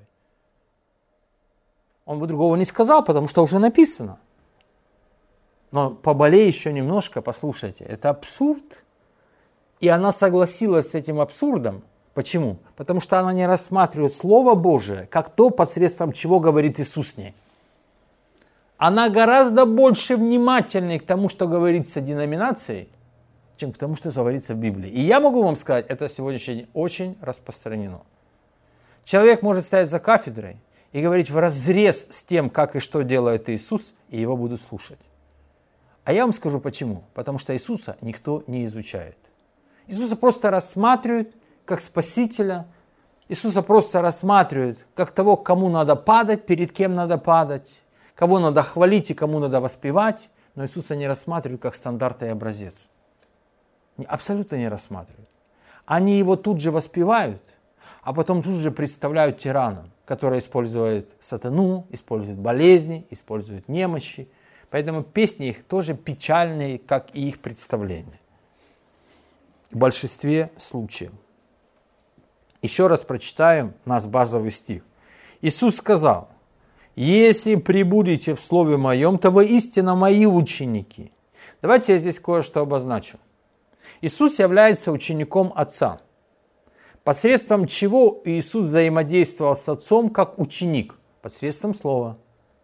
Он бы другого не сказал, потому что уже написано. Но поболей еще немножко, послушайте, это абсурд. И она согласилась с этим абсурдом. Почему? Потому что она не рассматривает Слово Божие, как то, посредством чего говорит Иисус с ней. Она гораздо больше внимательнее к тому, что говорится деноминацией, чем к тому, что говорится в Библии. И я могу вам сказать, это сегодняшний день очень распространено. Человек может стоять за кафедрой и говорить вразрез с тем, как и что делает Иисус, и его будут слушать. А я вам скажу почему. Потому что Иисуса никто не изучает. Иисуса просто рассматривают как Спасителя. Иисуса просто рассматривают как того, кому надо падать, перед кем надо падать, кого надо хвалить и кому надо воспевать. Но Иисуса не рассматривают как стандарт и образец. Абсолютно не рассматривают. Они его тут же воспевают, а потом тут же представляют тираном, который использует сатану, использует болезни, использует немощи. Поэтому песни их тоже печальные, как и их представления. В большинстве случаев. Еще раз прочитаем наш базовый стих. Иисус сказал, «Если пребудете в Слове Моем, то вы истинно Мои ученики». Давайте я здесь кое-что обозначу. Иисус является учеником Отца, посредством чего Иисус взаимодействовал с Отцом как ученик, посредством Слова.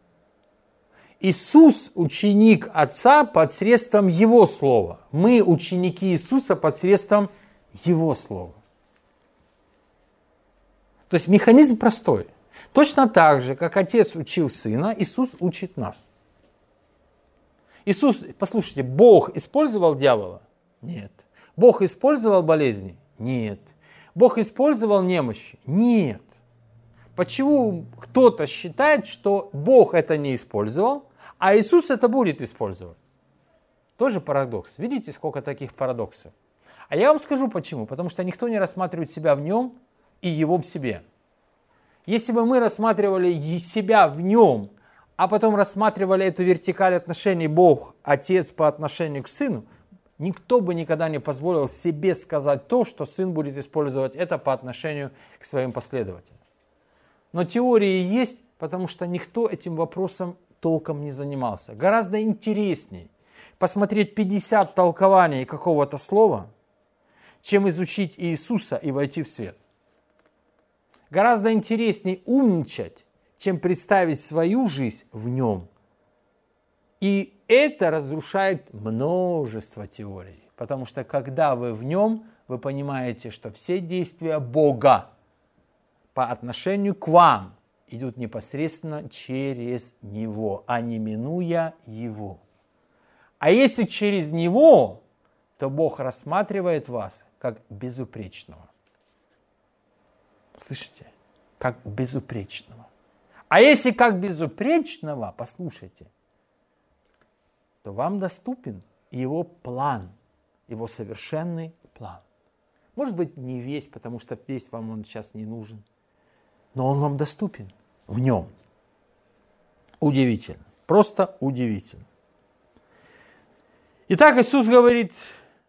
Иисус ученик Отца посредством Его Слова. Мы ученики Иисуса посредством Его Слова. То есть механизм простой. Точно так же, как Отец учил Сына, Иисус учит нас. Иисус, послушайте, Бог использовал дьявола? Нет. Бог использовал болезни? Нет. Бог использовал немощи? Нет. Почему кто-то считает, что Бог это не использовал, а Иисус это будет использовать? Тоже парадокс. Видите, сколько таких парадоксов? А я вам скажу почему. Потому что никто не рассматривает себя в нем и его в себе. Если бы мы рассматривали себя в нем, а потом рассматривали эту вертикаль отношений Бог, Отец по отношению к Сыну, никто бы никогда не позволил себе сказать то, что Сын будет использовать это по отношению к своим последователям. Но теории есть, потому что никто этим вопросом толком не занимался. Гораздо интереснее посмотреть пятьдесят толкований какого-то слова, чем изучить Иисуса и войти в свет. Гораздо интереснее умничать, чем представить свою жизнь в нем. И это разрушает множество теорий. Потому что когда вы в нем, вы понимаете, что все действия Бога по отношению к вам идут непосредственно через Него, а не минуя Его. А если через Него, то Бог рассматривает вас как безупречного. Слышите? Как безупречного. А если как безупречного, послушайте, то вам доступен Его план, Его совершенный план. Может быть, не весь, потому что весь вам он сейчас не нужен, но он вам доступен в нем. Удивительно, просто удивительно. Итак, Иисус говорит,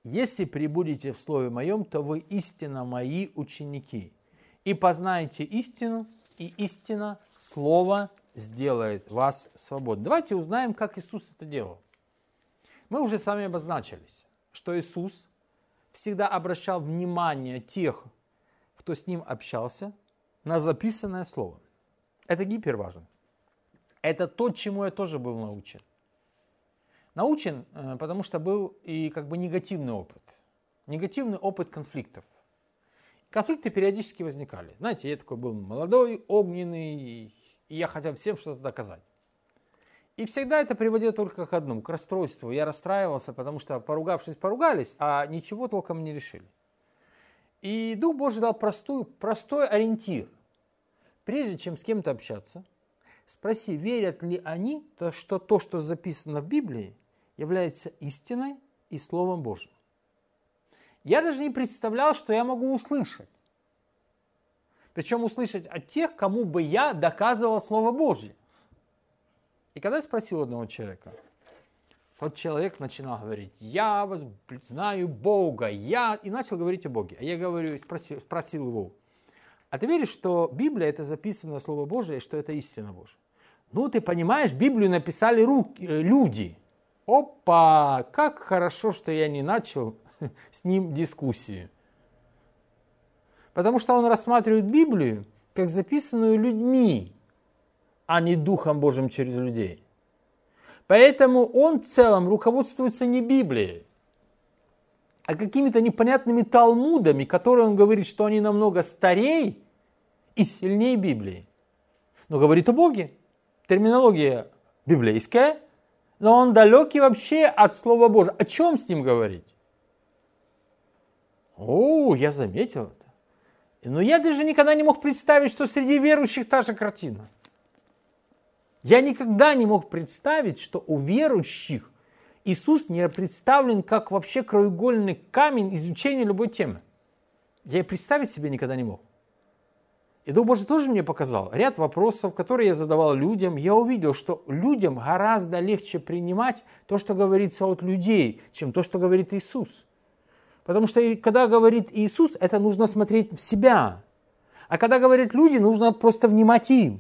если пребудете в Слове Моем, то вы истинно Мои ученики. И познаете истину, и истина, Слово, сделает вас свободным. Давайте узнаем, как Иисус это делал. Мы уже с вами обозначились, что Иисус всегда обращал внимание тех, кто с Ним общался, на записанное Слово. Это гиперважно. Это то, чему я тоже был научен. Научен, потому что был и как бы негативный опыт. Негативный опыт конфликтов. Конфликты периодически возникали. Знаете, я такой был молодой, огненный, и я хотел всем что-то доказать. И всегда это приводило только к одному, к расстройству. Я расстраивался, потому что, поругавшись, поругались, а ничего толком не решили. И Дух Божий дал простую, простой ориентир. Прежде чем с кем-то общаться, спроси, верят ли они, что то, что записано в Библии, является истиной и Словом Божьим. Я даже не представлял, что я могу услышать. Причем услышать от тех, кому бы я доказывал Слово Божье. И когда я спросил одного человека, тот человек начинал говорить, я знаю Бога, я... И начал говорить о Боге. А я говорю, спросил, спросил его, а ты веришь, что Библия это записано Слово Божие, и что это истина Божья? Ну, ты понимаешь, Библию написали руки, люди. Опа, как хорошо, что я не начал с ним дискуссию. Потому что он рассматривает Библию как записанную людьми, а не Духом Божьим через людей. Поэтому он в целом руководствуется не Библией, а какими-то непонятными талмудами, которые он говорит, что они намного старее и сильнее Библии. Но говорит о Боге. Терминология библейская, но он далекий вообще от Слова Божьего. О чем с ним говорить? О, я заметил это. Но я даже никогда не мог представить, что среди верующих та же картина. Я никогда не мог представить, что у верующих Иисус не представлен как вообще краеугольный камень изучения любой темы. Я и представить себе никогда не мог. И Дух Божий тоже мне показал ряд вопросов, которые я задавал людям. Я увидел, что людям гораздо легче принимать то, что говорится от людей, чем то, что говорит Иисус. Потому что когда говорит Иисус, это нужно смотреть в себя. А когда говорят люди, нужно просто внимать им.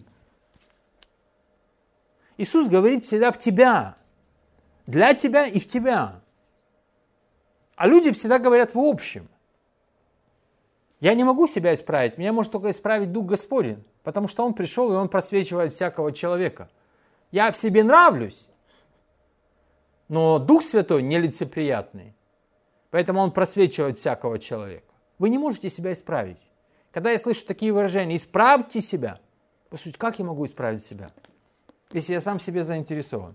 Иисус говорит всегда в тебя. Для тебя и в тебя. А люди всегда говорят в общем. Я не могу себя исправить, меня может только исправить Дух Господень, потому что Он пришел, и Он просвечивает всякого человека. Я в себе нравлюсь, но Дух Святой нелицеприятный, поэтому Он просвечивает всякого человека. Вы не можете себя исправить. Когда я слышу такие выражения, исправьте себя, по сути, как я могу исправить себя, если я сам в себе заинтересован?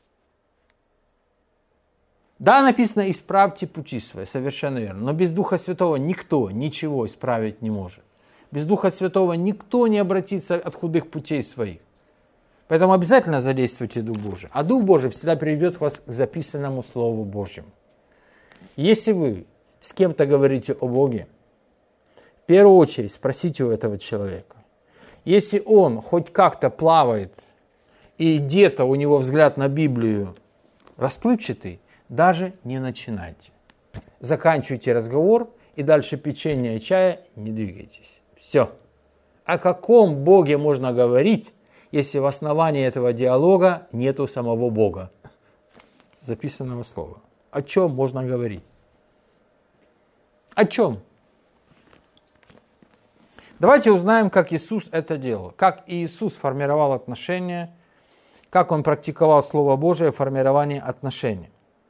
Да, написано, исправьте пути свои, совершенно верно. Но без Духа Святого никто ничего исправить не может. Без Духа Святого никто не обратится от худых путей своих. Поэтому обязательно задействуйте Дух Божий. А Дух Божий всегда приведет вас к записанному Слову Божьему. Если вы с кем-то говорите о Боге, в первую очередь спросите у этого человека. Если он хоть как-то плавает, и где-то у него взгляд на Библию расплывчатый, даже не начинайте. Заканчивайте разговор и дальше печенья и чая не двигайтесь. Все. О каком Боге можно говорить, если в основании этого диалога нету самого Бога? Записанного слова. О чем можно говорить? О чем? Давайте узнаем, как Иисус это делал. Как Иисус формировал отношения, как Он практиковал Слово Божие в формировании отношений.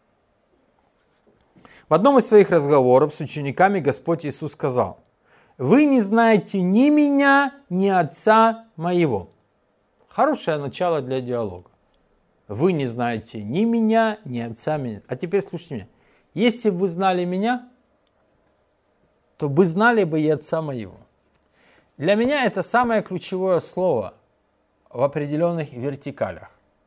В одном из своих разговоров с учениками Господь Иисус сказал: «Вы не знаете ни меня, ни Отца моего». Хорошее начало для диалога. Вы не знаете ни меня, ни Отца меня. А теперь слушайте меня. Если бы вы знали меня, то вы знали бы и Отца моего. Для меня это самое ключевое слово в определенных вертикалях.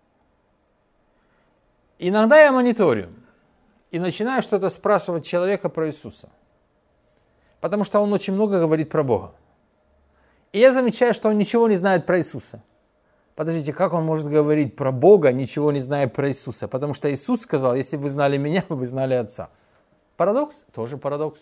Иногда я мониторю и начинаю что-то спрашивать человека про Иисуса. Потому что он очень много говорит про Бога. И я замечаю, что он ничего не знает про Иисуса. Подождите, как он может говорить про Бога, ничего не зная про Иисуса? Потому что Иисус сказал, если бы вы знали меня, вы бы знали Отца. Парадокс? Тоже парадокс.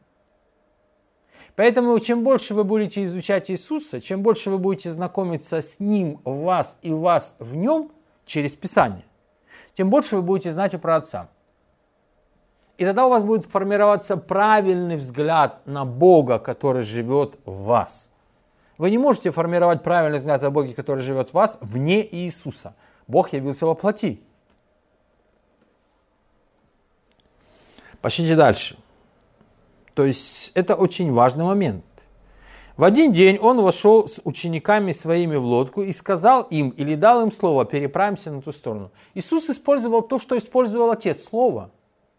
Поэтому чем больше вы будете изучать Иисуса, чем больше вы будете знакомиться с Ним в вас и вас в Нем через Писание, тем больше вы будете знать про Отца. И тогда у вас будет формироваться правильный взгляд на Бога, который живет в вас. Вы не можете формировать правильный взгляд о Боге, который живет в вас, вне Иисуса. Бог явился во плоти. Пошлите дальше. То есть это очень важный момент. В один день он вошел с учениками своими в лодку и сказал им, или дал им слово, переправимся на ту сторону. Иисус использовал то, что использовал Отец, слово.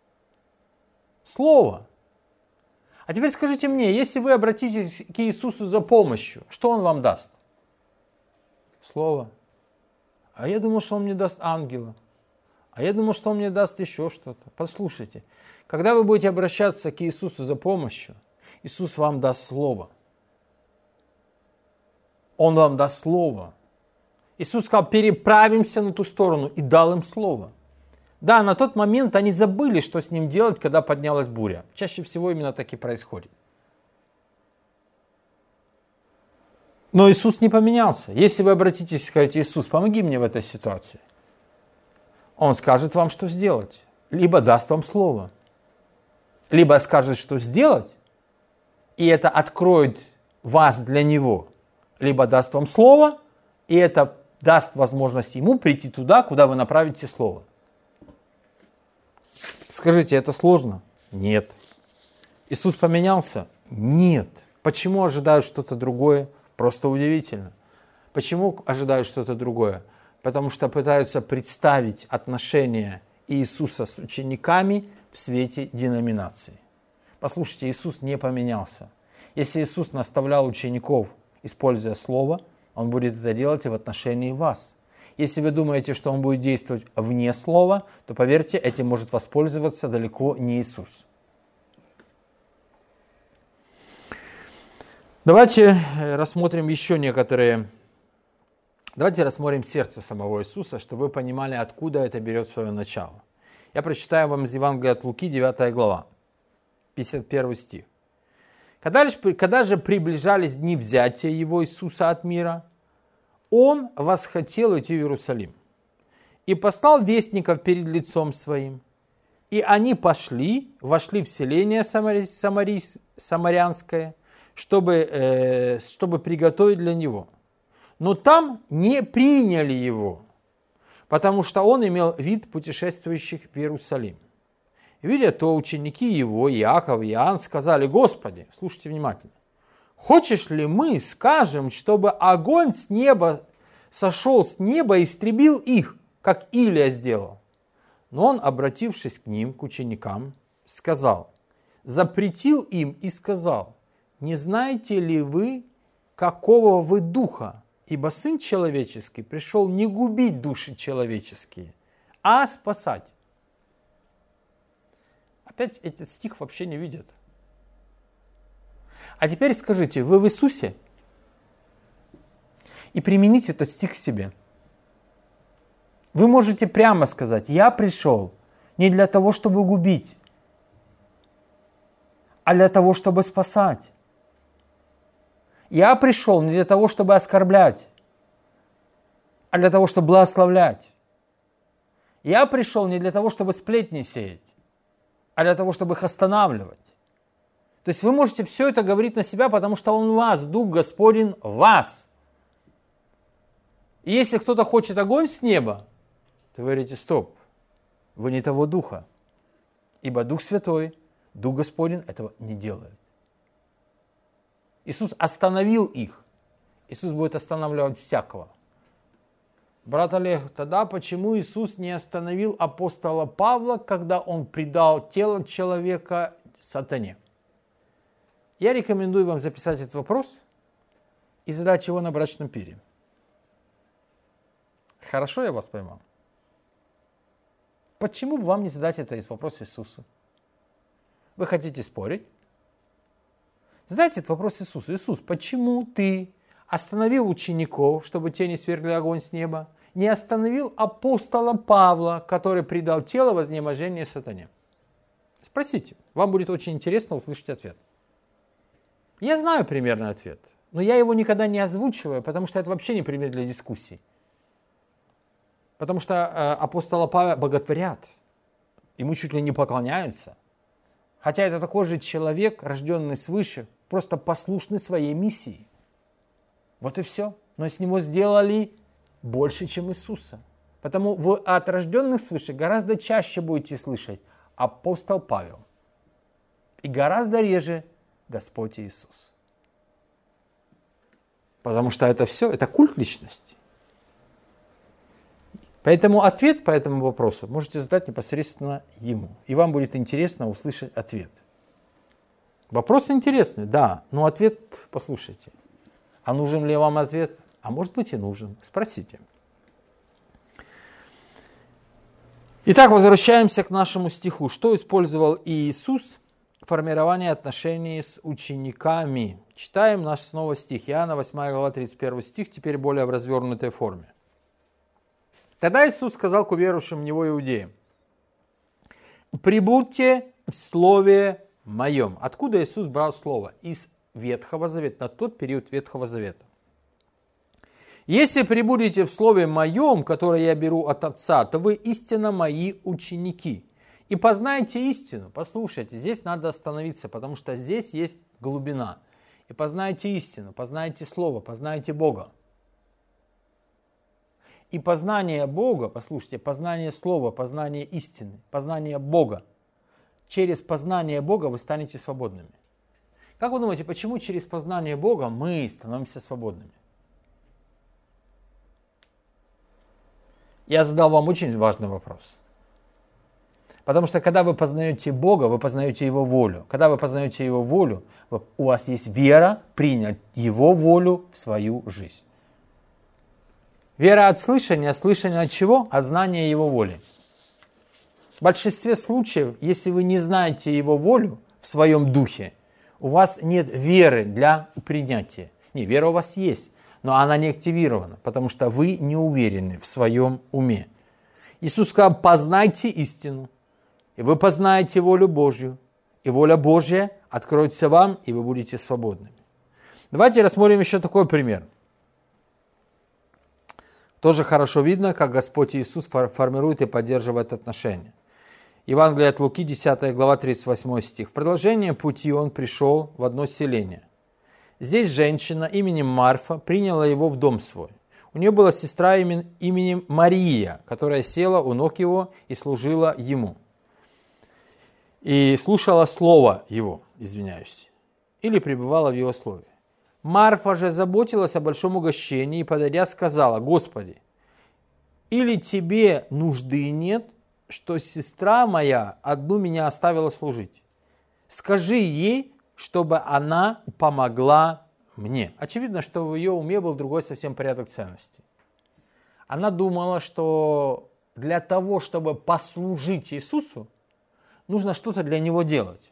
Слово. А теперь скажите мне, если вы обратитесь к Иисусу за помощью, что Он вам даст? Слово. А я думал, что Он мне даст ангела. А я думал, что Он мне даст еще что-то. Послушайте, когда вы будете обращаться к Иисусу за помощью, Иисус вам даст слово. Он вам даст слово. Иисус сказал, переправимся на ту сторону, и дал им слово. Да, на тот момент они забыли, что с ним делать, когда поднялась буря. Чаще всего именно так и происходит. Но Иисус не поменялся. Если вы обратитесь и скажете, Иисус, помоги мне в этой ситуации, Он скажет вам, что сделать. Либо даст вам слово. Либо скажет, что сделать, и это откроет вас для Него. Либо даст вам слово, и это даст возможность Ему прийти туда, куда вы направите слово. Скажите, это сложно? Нет. Иисус поменялся? Нет. Почему ожидают что-то другое? Просто удивительно. Почему ожидают что-то другое? Потому что пытаются представить отношения Иисуса с учениками в свете деноминации. Послушайте, Иисус не поменялся. Если Иисус наставлял учеников, используя Слово, Он будет это делать и в отношении вас. Если вы думаете, что Он будет действовать вне Слова, то поверьте, этим может воспользоваться далеко не Иисус. Давайте рассмотрим еще некоторые... Давайте рассмотрим сердце самого Иисуса, чтобы вы понимали, откуда это берет свое начало. Я прочитаю вам из Евангелия от Луки, девятая глава, пятьдесят первый стих. Когда же, когда же приближались дни взятия Его, Иисуса, от мира, Он восхотел идти в Иерусалим и послал вестников перед лицом Своим. И они пошли, вошли в селение Самари, Самари, Самарянское, чтобы, э, чтобы приготовить для Него. Но там не приняли Его, потому что Он имел вид путешествующих в Иерусалим. Видя то, ученики Его, Иаков и Иоанн, сказали: Господи, слушайте внимательно, хочешь ли мы скажем, чтобы огонь с неба сошел с неба и истребил их, как Илия сделал? Но Он, обратившись к ним, к ученикам, сказал, запретил им и сказал: не знаете ли вы, какого вы духа? Ибо Сын Человеческий пришел не губить души человеческие, а спасать. Опять этот стих вообще не видят. А теперь скажите, вы в Иисусе? И примените этот стих к себе. Вы можете прямо сказать: я пришел не для того, чтобы губить, а для того, чтобы спасать. Я пришел не для того, чтобы оскорблять, а для того, чтобы благословлять. Я пришел не для того, чтобы сплетни сеять, а для того, чтобы их останавливать. То есть вы можете все это говорить на себя, потому что Он в вас, Дух Господень в вас. И если кто-то хочет огонь с неба, то вы говорите: стоп, вы не того Духа. Ибо Дух Святой, Дух Господень этого не делает. Иисус остановил их. Иисус будет останавливать всякого. Брат Олег, тогда почему Иисус не остановил апостола Павла, когда он предал тело человека сатане? Я рекомендую вам записать этот вопрос и задать его на брачном пире. Хорошо я вас поймал? Почему бы вам не задать этот вопрос Иисусу? Вы хотите спорить? Задайте этот вопрос Иисусу. Иисус, почему ты остановил учеников, чтобы те не свергли огонь с неба, не остановил апостола Павла, который предал тело в изнеможение сатане? Спросите, вам будет очень интересно услышать ответ. Я знаю примерный ответ, но я его никогда не озвучиваю, потому что это вообще не предмет для дискуссий. Потому что э, апостола Павла боготворят, ему чуть ли не поклоняются. Хотя это такой же человек, рожденный свыше, просто послушный своей миссии. Вот и все. Но с него сделали больше, чем Иисуса. Потому вы от рожденных свыше гораздо чаще будете слышать апостол Павел. И гораздо реже Господь Иисус. Потому что это все, это культ личности. Поэтому ответ по этому вопросу можете задать непосредственно ему. И вам будет интересно услышать ответ. Вопрос интересный, да, но ответ послушайте. А нужен ли вам ответ? А может быть и нужен. Спросите. Итак, возвращаемся к нашему стиху. Что использовал Иисус в формировании отношений с учениками? Читаем наш снова стих. Иоанна восьмая глава, тридцать первый стих, теперь более в развернутой форме. Тогда Иисус сказал к уверовавшим в Него иудеям: «Прибудьте в Слове Моем». Откуда Иисус брал Слово? Из Ветхого Завета, на тот период Ветхого Завета. «Если прибудете в Слове Моем, которое я беру от Отца, то вы истинно Мои ученики. И познаете истину». Послушайте, здесь надо остановиться, потому что здесь есть глубина. «И познаете истину», познаете Слово, познаете Бога. И познание Бога, послушайте, познание Слова, познание истины, познание Бога. Через познание Бога вы станете свободными. Как вы думаете, почему через познание Бога мы становимся свободными? Я задал вам очень важный вопрос. Потому что когда вы познаете Бога, вы познаете Его волю. Когда вы познаете Его волю, у вас есть вера принять Его волю в свою жизнь. Вера от слышания, слышание от чего? От знания Его воли. В большинстве случаев, если вы не знаете Его волю в своем духе, у вас нет веры для принятия. Не, вера у вас есть, но она не активирована, потому что вы не уверены в своем уме. Иисус сказал: познайте истину, и вы познаете волю Божью, и воля Божья откроется вам, и вы будете свободными. Давайте рассмотрим еще такой пример. Тоже хорошо видно, как Господь Иисус формирует и поддерживает отношения. Евангелие от Луки, десятая глава, тридцать восьмой стих. В продолжение пути он пришел в одно селение. Здесь женщина именем Марфа приняла его в дом свой. У нее была сестра именем Мария, которая села у ног его и служила ему. И слушала слово его, извиняюсь, или пребывала в его слове. Марфа же заботилась о большом угощении и, подойдя, сказала: «Господи, или тебе нужды нет, что сестра моя одну меня оставила служить? Скажи ей, чтобы она помогла мне». Очевидно, что в ее уме был другой совсем порядок ценностей. Она думала, что для того, чтобы послужить Иисусу, нужно что-то для Него делать.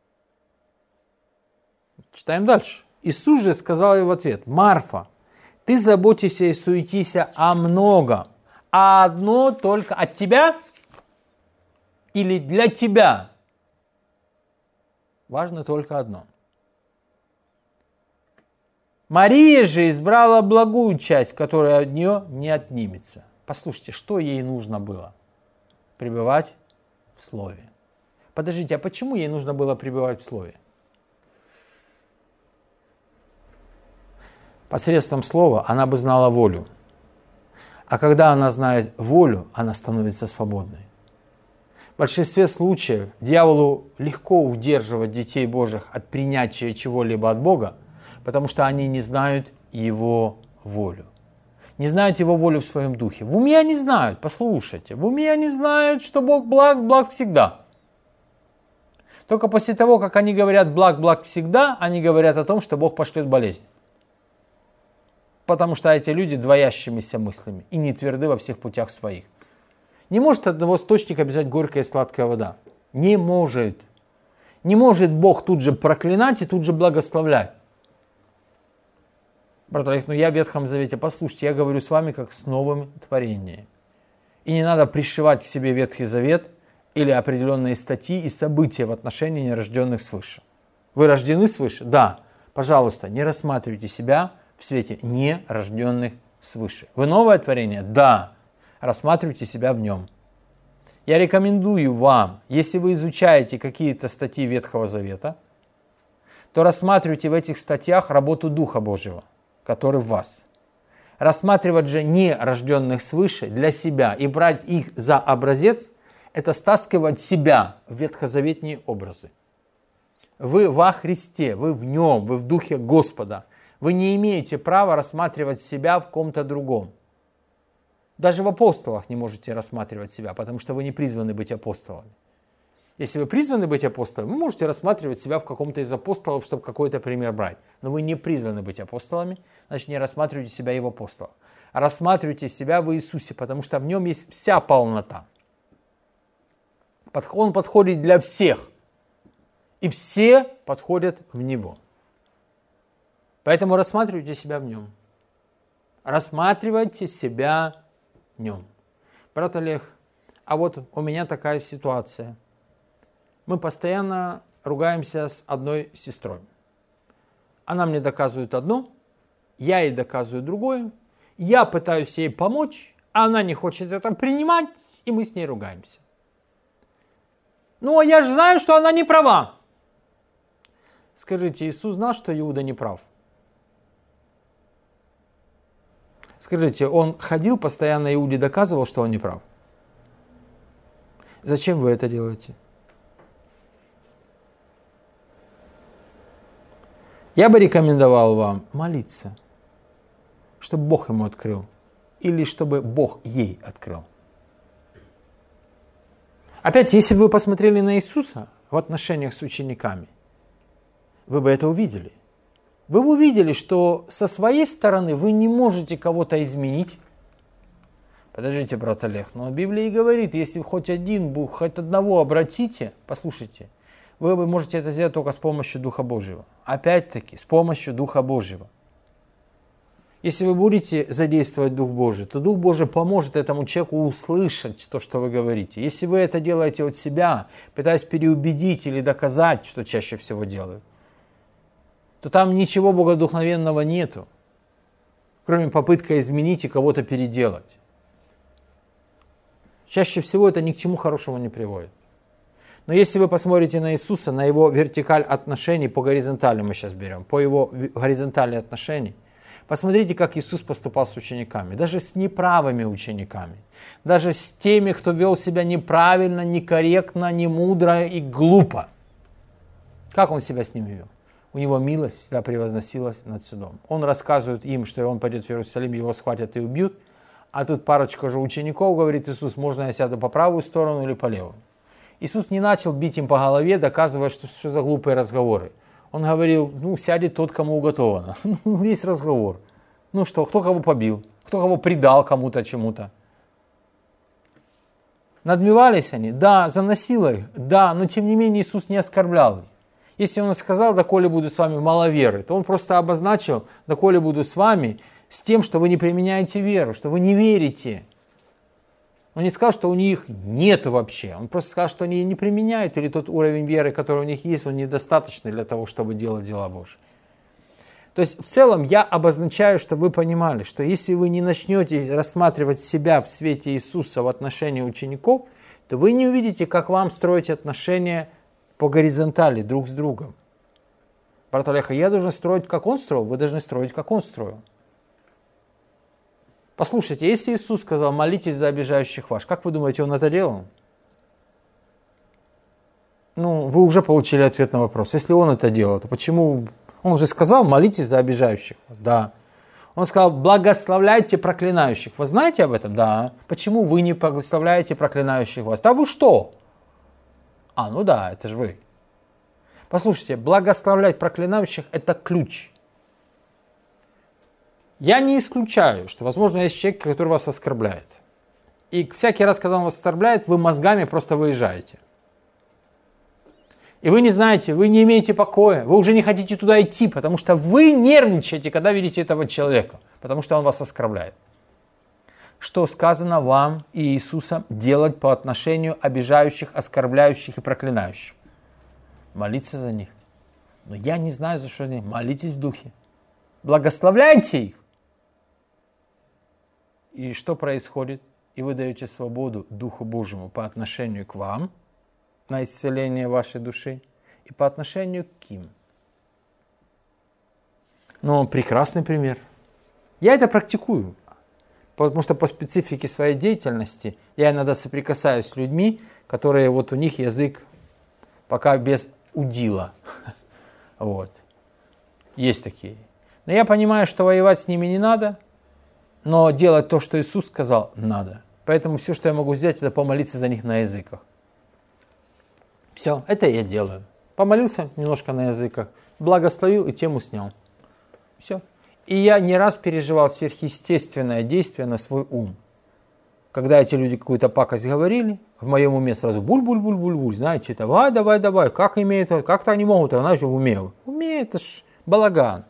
Читаем дальше. Иисус же сказал ей в ответ: «Марфа, ты заботишься и суетишься о многом, а одно только от тебя или для тебя. Важно только одно. Мария же избрала благую часть, которая от нее не отнимется». Послушайте, что ей нужно было? Пребывать в Слове. Подождите, а почему ей нужно было пребывать в Слове? Посредством слова она бы знала волю. А когда она знает волю, она становится свободной. В большинстве случаев дьяволу легко удерживать детей Божьих от принятия чего-либо от Бога, потому что они не знают Его волю. Не знают Его волю в своем духе. В уме они знают, послушайте, в уме они знают, что Бог благ, благ всегда. Только после того, как они говорят «благ, благ всегда», они говорят о том, что Бог пошлет болезнь. Потому что эти люди двоящимися мыслями и не тверды во всех путях своих. Не может одного источника бежать горькая и сладкая вода. Не может. Не может Бог тут же проклинать и тут же благословлять. Брат Олег, ну я в Ветхом Завете, послушайте, я говорю с вами как с новым творением. И не надо пришивать к себе Ветхий Завет или определенные статьи и события в отношении нерожденных свыше. Вы рождены свыше? Да. Пожалуйста, не рассматривайте себя в свете нерожденных свыше. Вы новое творение? Да. Рассматривайте себя в нем. Я рекомендую вам, если вы изучаете какие-то статьи Ветхого Завета, то рассматривайте в этих статьях работу Духа Божьего, который в вас. Рассматривать же нерожденных свыше для себя и брать их за образец – это стаскивать себя в ветхозаветные образы. Вы во Христе, вы в Нем, вы в Духе Господа. Вы не имеете права рассматривать себя в ком-то другом. Даже в апостолах не можете рассматривать себя, потому что вы не призваны быть апостолами. Если вы призваны быть апостолом, вы можете рассматривать себя в каком-то из апостолов, чтобы какой-то пример брать. Но вы не призваны быть апостолами, значит не рассматривайте себя и в апостолах. А рассматривайте себя в Иисусе, потому что в нем есть вся полнота. Он подходит для всех. И все подходят в него. Поэтому рассматривайте себя в нем. Рассматривайте себя в нем. Брат Олег, а вот у меня такая ситуация. Мы постоянно ругаемся с одной сестрой. Она мне доказывает одно, я ей доказываю другое. Я пытаюсь ей помочь, а она не хочет это принимать, и мы с ней ругаемся. Ну, а я же знаю, что она не права. Скажите, Иисус знал, что Иуда не прав? Скажите, он ходил постоянно Иуде, доказывал, что он не прав? Зачем вы это делаете? Я бы рекомендовал вам молиться, чтобы Бог ему открыл, или чтобы Бог ей открыл. Опять, если бы вы посмотрели на Иисуса в отношениях с учениками, вы бы это увидели. Вы бы увидели, что со своей стороны вы не можете кого-то изменить. Подождите, брат Олег, но Библия и говорит, если хоть один, хоть одного обратите, послушайте, вы можете это сделать только с помощью Духа Божьего. Опять-таки, с помощью Духа Божьего. Если вы будете задействовать Дух Божий, то Дух Божий поможет этому человеку услышать то, что вы говорите. Если вы это делаете от себя, пытаясь переубедить или доказать, что чаще всего делают, то там ничего богодухновенного нету, кроме попытки изменить и кого-то переделать. Чаще всего это ни к чему хорошему не приводит. Но если вы посмотрите на Иисуса, на его вертикаль отношений, по горизонтали мы сейчас берем, по его горизонтали отношений, посмотрите, как Иисус поступал с учениками, даже с неправыми учениками, даже с теми, кто вел себя неправильно, некорректно, немудро и глупо. Как он себя с ними вел? У него милость всегда превозносилась над судом. Он рассказывает им, что он пойдет в Иерусалим, его схватят и убьют, а тут парочка же учеников говорит: Иисус, можно я сяду по правую сторону или по левую? Иисус не начал бить им по голове, доказывая, что, что за глупые разговоры. Он говорил: ну, сядет тот, кому уготовано. Весь разговор. Ну что, кто кого побил, кто кого предал кому-то, чему-то. Надмевались они? Да, заносило их? Да, но тем не менее Иисус не оскорблял их. Если Он сказал: доколе буду с вами маловеры, то Он просто обозначил: доколе буду с вами, с тем, что вы не применяете веру, что вы не верите. Он не сказал, что у них нет вообще. Он просто сказал, что они не применяют, или тот уровень веры, который у них есть, он недостаточный для того, чтобы делать дела Божьи. То есть в целом я обозначаю, чтобы вы понимали, что если вы не начнете рассматривать себя в свете Иисуса в отношении учеников, то вы не увидите, как вам строить отношения по горизонтали друг с другом. Брат Олег, я должен строить, как он строил, вы должны строить, как он строил. Послушайте, если Иисус сказал: молитесь за обижающих вас, как вы думаете, Он это делал? Ну, вы уже получили ответ на вопрос. Если Он это делал, то почему? Он уже сказал: молитесь за обижающих вас. Да. Он сказал: благословляйте проклинающих. Вы знаете об этом? Да. Почему вы не благословляете проклинающих вас? Да вы что? А, ну да, это же вы. Послушайте, благословлять проклинающих – это ключ. Я не исключаю, что, возможно, есть человек, который вас оскорбляет. И всякий раз, когда он вас оскорбляет, вы мозгами просто выезжаете. И вы не знаете, вы не имеете покоя, вы уже не хотите туда идти, потому что вы нервничаете, когда видите этого человека, потому что он вас оскорбляет. что сказано вам и Иисусом делать по отношению обижающих, оскорбляющих и проклинающих. Молиться за них. Но я не знаю, за что они. Молитесь в духе. Благословляйте их. И что происходит? И вы даете свободу Духу Божьему по отношению к вам, на исцеление вашей души, и по отношению к им. Ну, прекрасный пример. Я это практикую, потому что по специфике своей деятельности я иногда соприкасаюсь с людьми, которые вот у них язык пока без удила. Вот. Есть такие. Но я понимаю, что воевать с ними не надо, но делать то, что Иисус сказал, надо. Поэтому все, что я могу сделать, это помолиться за них на языках. Все, это я делаю. Помолился немножко на языках, благословил и тему снял. Все. И я не раз переживал сверхъестественное действие на свой ум. Когда эти люди какую-то пакость говорили, в моем уме сразу буль-буль-буль-буль-буль, знаете, давай, давай, давай, как имеют, как-то они могут, а знаешь, в уме. В уме это ж балаган.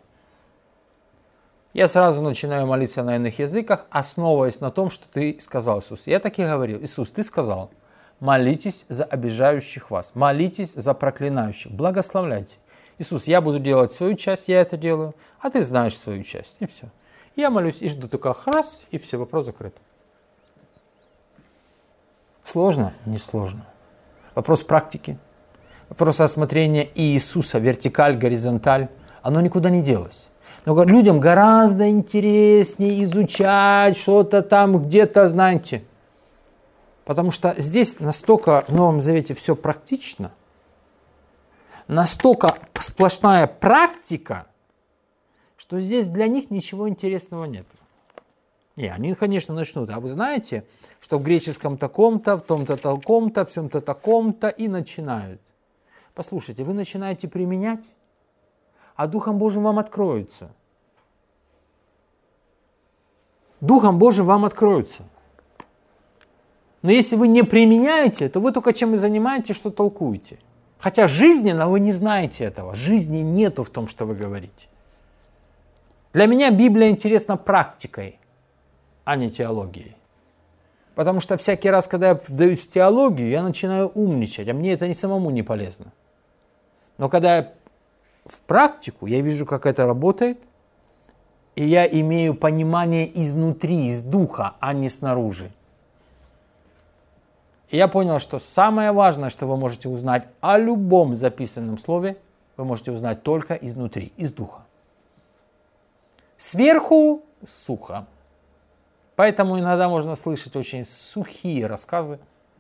Я сразу начинаю молиться на иных языках, основываясь на том, что ты сказал, Иисус. Я так и говорил, Иисус, ты сказал, молитесь за обижающих вас, молитесь за проклинающих, благословляйте. Иисус, я буду делать свою часть, я это делаю, а ты знаешь свою часть, и все. Я молюсь и жду только раз, и все, вопрос закрыт. Сложно? Не сложно. Вопрос практики, вопрос осмотрения Иисуса, вертикаль, горизонталь, оно никуда не делось. Но людям гораздо интереснее изучать что-то там где-то, знаете. Потому что здесь настолько в Новом Завете все практично, настолько сплошная практика, что здесь для них ничего интересного нет. И они, конечно, начнут. А вы знаете, что в греческом таком-то, в том-то таком-то, в чем-то таком-то, и начинают. Послушайте, вы начинаете применять, а Духом Божьим вам откроются. Духом Божьим вам откроются. Но если вы не применяете, то вы только чем и занимаетесь, что толкуете. Хотя жизненно вы не знаете этого. Жизни нету в том, что вы говорите. Для меня Библия интересна практикой, а не теологией. Потому что всякий раз, когда я вдаюсь в теологию, я начинаю умничать, а мне это ни самому не полезно. Но когда я в практику, я вижу, как это работает, и я имею понимание изнутри, из духа, а не снаружи. И я понял, что самое важное, что вы можете узнать о любом записанном слове, вы можете узнать только изнутри, из духа. Сверху сухо. Поэтому иногда можно слышать очень сухие рассказы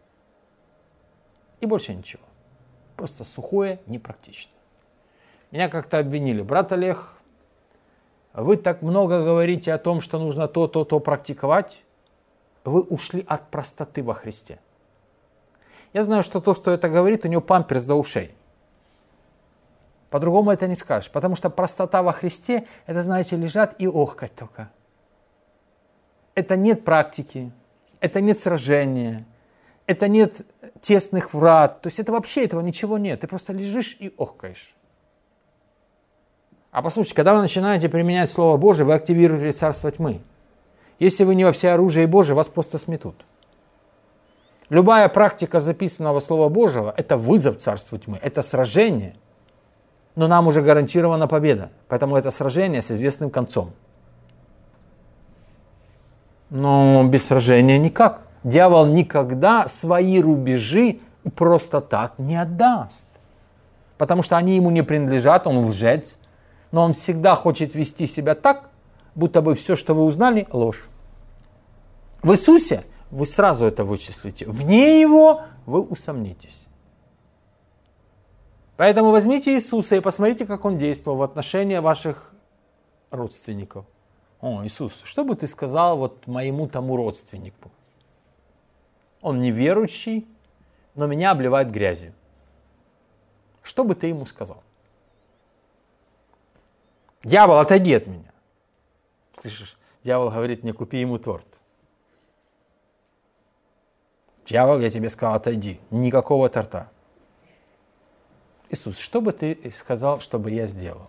и больше ничего. Просто сухое, непрактично. Меня как-то обвинили. Брат Олег, вы так много говорите о том, что нужно то, то, то практиковать. Вы ушли от простоты во Христе. Я знаю, что тот, кто это говорит, у него памперс до ушей. По-другому это не скажешь. Потому что простота во Христе, это, знаете, лежать и охкать только. Это нет практики, это нет сражения, это нет тесных врат. То есть это вообще этого ничего нет. Ты просто лежишь и охкаешь. А послушайте, когда вы начинаете применять Слово Божие, вы активируете царство тьмы. Если вы не во всеоружии Божие, вас просто сметут. Любая практика записанного Слова Божьего – это вызов царству тьмы, это сражение. Но нам уже гарантирована победа, поэтому это сражение с известным концом. Но без сражения никак. Дьявол никогда свои рубежи просто так не отдаст. Потому что они ему не принадлежат, он лжец. Но он всегда хочет вести себя так, будто бы все, что вы узнали, ложь. В Иисусе вы сразу это вычислите. Вне Его вы усомнитесь. Поэтому возьмите Иисуса и посмотрите, как Он действовал в отношении ваших родственников. О, Иисус, что бы ты сказал вот моему тому родственнику? Он неверующий, но меня обливает грязью. Что бы ты ему сказал? Дьявол, отойди от меня. Слышишь, дьявол говорит мне, купи ему торт. Дьявол, я тебе сказал, отойди. Никакого торта. Иисус, что бы ты сказал, чтобы я сделал?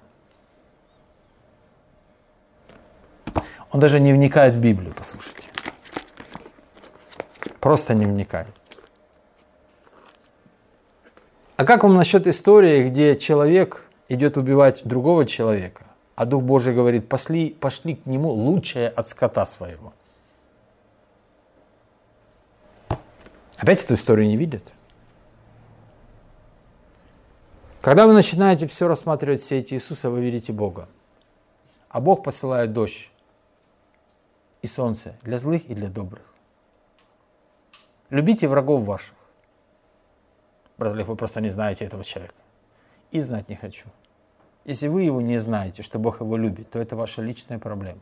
Он даже не вникает в Библию, послушайте. Просто не вникаете. А как вам насчет истории, где человек идет убивать другого человека, а Дух Божий говорит, пошли, пошли к нему лучшее от скота своего? Опять эту историю не видят. Когда вы начинаете все рассматривать в свете Иисуса, вы видите Бога. А Бог посылает дождь и солнце для злых и для добрых. Любите врагов ваших. Брат Олег, вы просто не знаете этого человека. И знать не хочу. Если вы его не знаете, что Бог его любит, то это ваша личная проблема.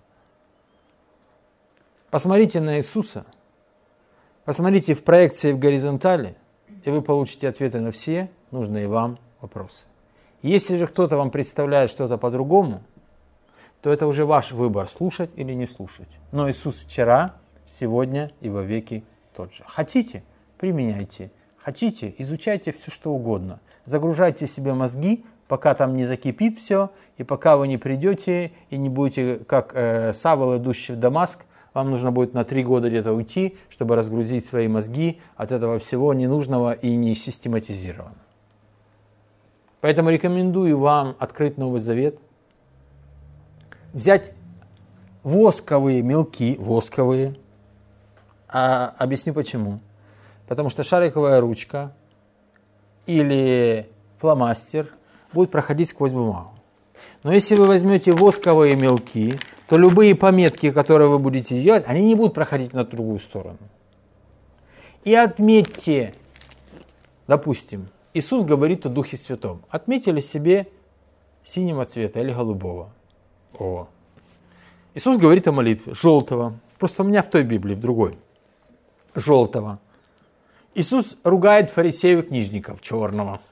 Посмотрите на Иисуса, посмотрите в проекции в горизонтали, и вы получите ответы на все нужные вам вопросы. Если же кто-то вам представляет что-то по-другому, то это уже ваш выбор, слушать или не слушать. Но Иисус вчера, сегодня и во веки тот же. Хотите, применяйте. Хотите, изучайте все, что угодно. Загружайте себе мозги, пока там не закипит все, и пока вы не придете и не будете, как э, Савл, идущий в Дамаск, вам нужно будет на три года где-то уйти, чтобы разгрузить свои мозги от этого всего ненужного и не систематизированного. Поэтому рекомендую вам открыть Новый Завет, взять восковые мелки, восковые, а, объясню почему. Потому что шариковая ручка или фломастер будет проходить сквозь бумагу. Но если вы возьмете восковые мелки, то любые пометки, которые вы будете делать, они не будут проходить на другую сторону. И отметьте, допустим, Иисус говорит о Духе Святом. Отметили себе синего цвета или голубого. О. Иисус говорит о молитве желтого. Просто у меня в той Библии, в другой. Желтого. Иисус ругает фарисеев и книжников черного.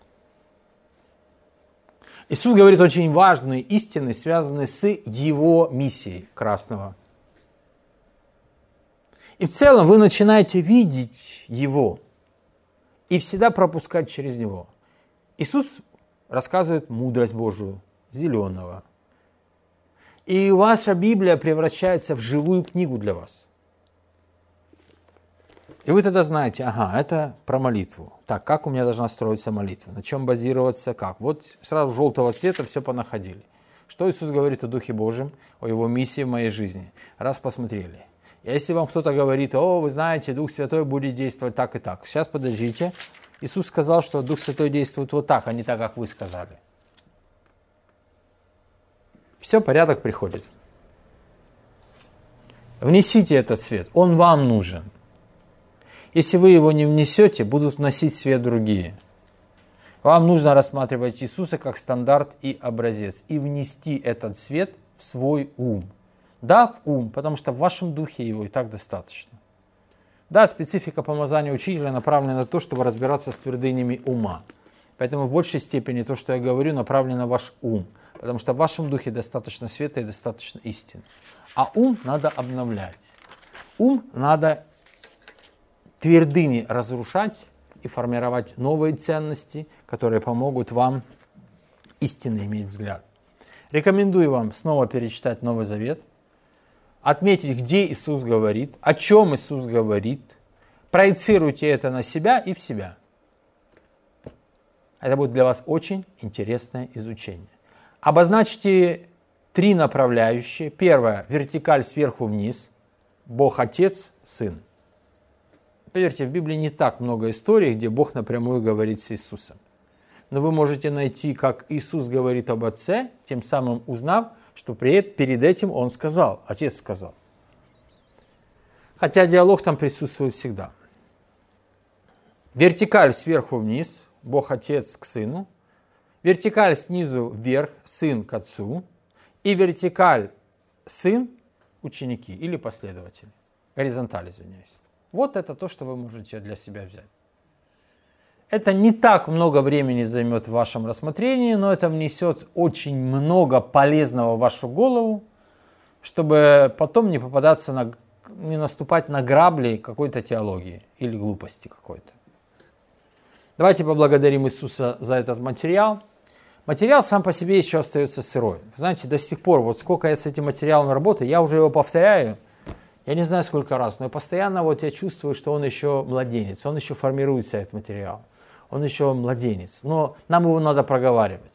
Иисус говорит очень важные истины, связанные с Его миссией красного. И в целом вы начинаете видеть Его и всегда пропускать через Него. Иисус рассказывает мудрость Божию, зеленого. И ваша Библия превращается в живую книгу для вас. И вы тогда знаете, ага, это про молитву. Так, как у меня должна строиться молитва? На чем базироваться, как? Вот сразу желтого цвета все понаходили. Что Иисус говорит о Духе Божьем, о Его миссии в моей жизни? Раз посмотрели. Если вам кто-то говорит, о, вы знаете, Дух Святой будет действовать так и так. Сейчас подождите. Иисус сказал, что Дух Святой действует вот так, а не так, как вы сказали. Все, порядок приходит. Внесите этот свет, он вам нужен. Если вы его не внесете, будут вносить свет другие. Вам нужно рассматривать Иисуса как стандарт и образец и внести этот свет в свой ум. Да, в ум, потому что в вашем духе его и так достаточно. Да, специфика помазания учителя направлена на то, чтобы разбираться с твердынями ума. Поэтому в большей степени то, что я говорю, направлено на ваш ум. Потому что в вашем духе достаточно света и достаточно истины. А ум надо обновлять. Ум надо твердыни разрушать и формировать новые ценности, которые помогут вам истинно иметь взгляд. Рекомендую вам снова перечитать Новый Завет, отметить, где Иисус говорит, о чем Иисус говорит, проецируйте это на себя и в себя. Это будет для вас очень интересное изучение. Обозначьте три направляющие. Первое, вертикаль сверху вниз, Бог Отец, Сын. Поверьте, в Библии не так много историй, где Бог напрямую говорит с Иисусом. Но вы можете найти, как Иисус говорит об Отце, тем самым узнав, что перед этим Он сказал, Отец сказал. Хотя диалог там присутствует всегда. Вертикаль сверху вниз, Бог Отец к Сыну. Вертикаль снизу вверх, Сын к Отцу. И вертикаль Сын, ученики или последователи. Горизонталь, извиняюсь. Вот это то, что вы можете для себя взять. Это не так много времени займет в вашем рассмотрении, но это внесет очень много полезного в вашу голову, чтобы потом не попадаться на, не наступать на грабли какой-то теологии или глупости какой-то. Давайте поблагодарим Иисуса за этот материал. Материал сам по себе еще остается сырой. Вы знаете, до сих пор, вот сколько я с этим материалом работаю, я уже его повторяю, Я не знаю, сколько раз, но постоянно вот я чувствую, что он еще младенец, он еще формируется, этот материал. Он еще младенец, но нам его надо проговаривать.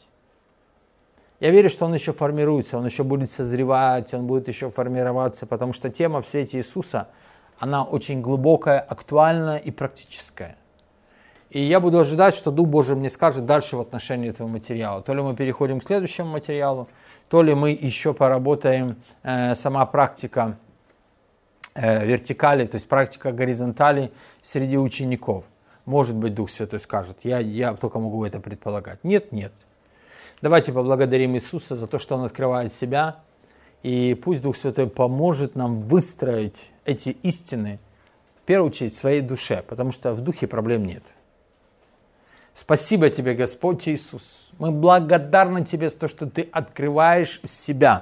Я верю, что он еще формируется, он еще будет созревать, он будет еще формироваться, потому что тема в свете Иисуса, она очень глубокая, актуальная и практическая. И я буду ожидать, что Дух Божий мне скажет дальше в отношении этого материала. То ли мы переходим к следующему материалу, то ли мы еще поработаем, э, сама практика э, вертикали, то есть практика горизонтали среди учеников. Может быть, Дух Святой скажет, я, я только могу это предполагать. Нет, нет. Давайте поблагодарим Иисуса за то, что Он открывает себя, и пусть Дух Святой поможет нам выстроить эти истины, в первую очередь, в своей душе, потому что в духе проблем нет. Спасибо Тебе, Господь Иисус. Мы благодарны Тебе за то, что Ты открываешь себя.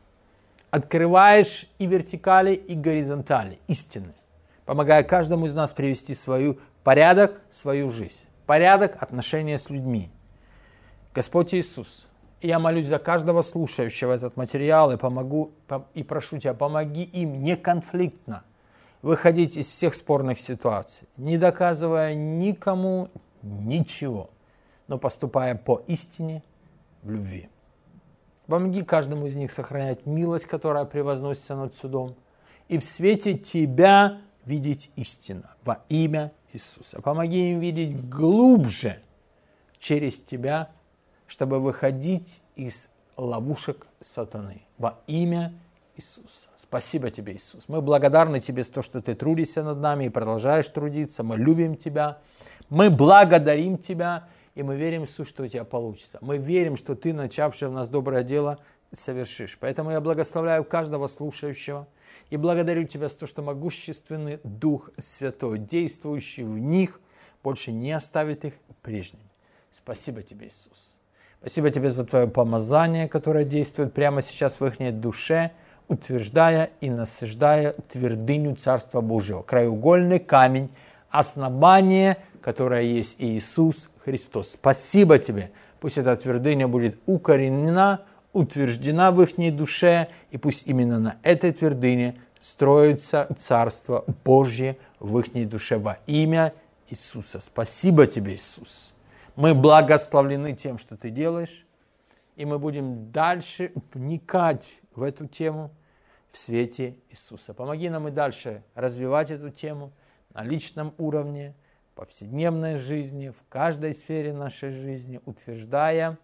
Открываешь и вертикали, и горизонтали, истины, помогая каждому из нас привести свою порядок, свою жизнь. Порядок отношения с людьми. Господь Иисус, я молюсь за каждого слушающего этот материал и, помогу, и прошу Тебя, помоги им неконфликтно выходить из всех спорных ситуаций, не доказывая никому ничего, но поступая по истине в любви. Помоги каждому из них сохранять милость, которая превозносится над судом, и в свете Тебя видеть истину во имя Иисуса. Помоги им видеть глубже через Тебя, чтобы выходить из ловушек сатаны во имя Иисуса. Спасибо Тебе, Иисус. Мы благодарны Тебе за то, что Ты трудишься над нами и продолжаешь трудиться. Мы любим Тебя. Мы благодарим Тебя. И мы верим, Иисус, что у Тебя получится. Мы верим, что Ты, начавший в нас доброе дело, совершишь. Поэтому я благословляю каждого слушающего. И благодарю Тебя за то, что могущественный Дух Святой, действующий в них, больше не оставит их прежними. Спасибо Тебе, Иисус. Спасибо Тебе за Твое помазание, которое действует прямо сейчас в их душе, утверждая и насаждая твердыню Царства Божьего. Краеугольный камень, основание, которое есть Иисус Христос. Спасибо Тебе. Пусть эта твердыня будет укоренена, утверждена в их душе, и пусть именно на этой твердыне строится Царство Божье в их душе во имя Иисуса. Спасибо Тебе, Иисус. Мы благословлены тем, что Ты делаешь, и мы будем дальше вникать в эту тему в свете Иисуса. Помоги нам и дальше развивать эту тему на личном уровне, в повседневной жизни, в каждой сфере нашей жизни, утверждая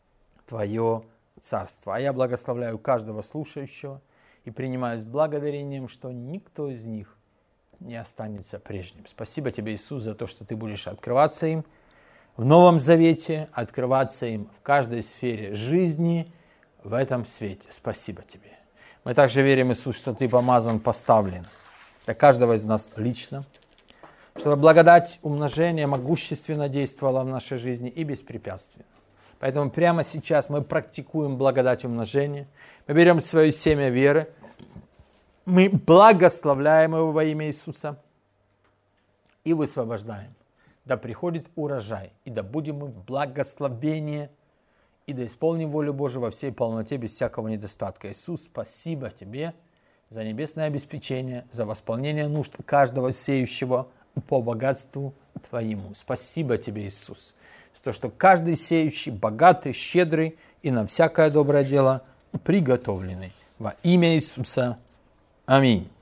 Твое Царство. А я благословляю каждого слушающего и принимаю с благодарением, что никто из них не останется прежним. Спасибо Тебе, Иисус, за то, что Ты будешь открываться им в Новом Завете, открываться им в каждой сфере жизни в этом свете. Спасибо Тебе. Мы также верим, Иисус, что Ты помазан, поставлен для каждого из нас лично, чтобы благодать умножения могущественно действовала в нашей жизни и беспрепятственно. Поэтому прямо сейчас мы практикуем благодать умножения. Мы берем свое семя веры, мы благословляем его во имя Иисуса и высвобождаем. Да приходит урожай, и да будем мы в благословении, и да исполним волю Божию во всей полноте, без всякого недостатка. Иисус, спасибо Тебе за небесное обеспечение, за восполнение нужд каждого сеющего по богатству Твоему. Спасибо Тебе, Иисус, за то, что каждый сеющий богатый, щедрый и на всякое доброе дело приготовленный. Во имя Иисуса. Аминь.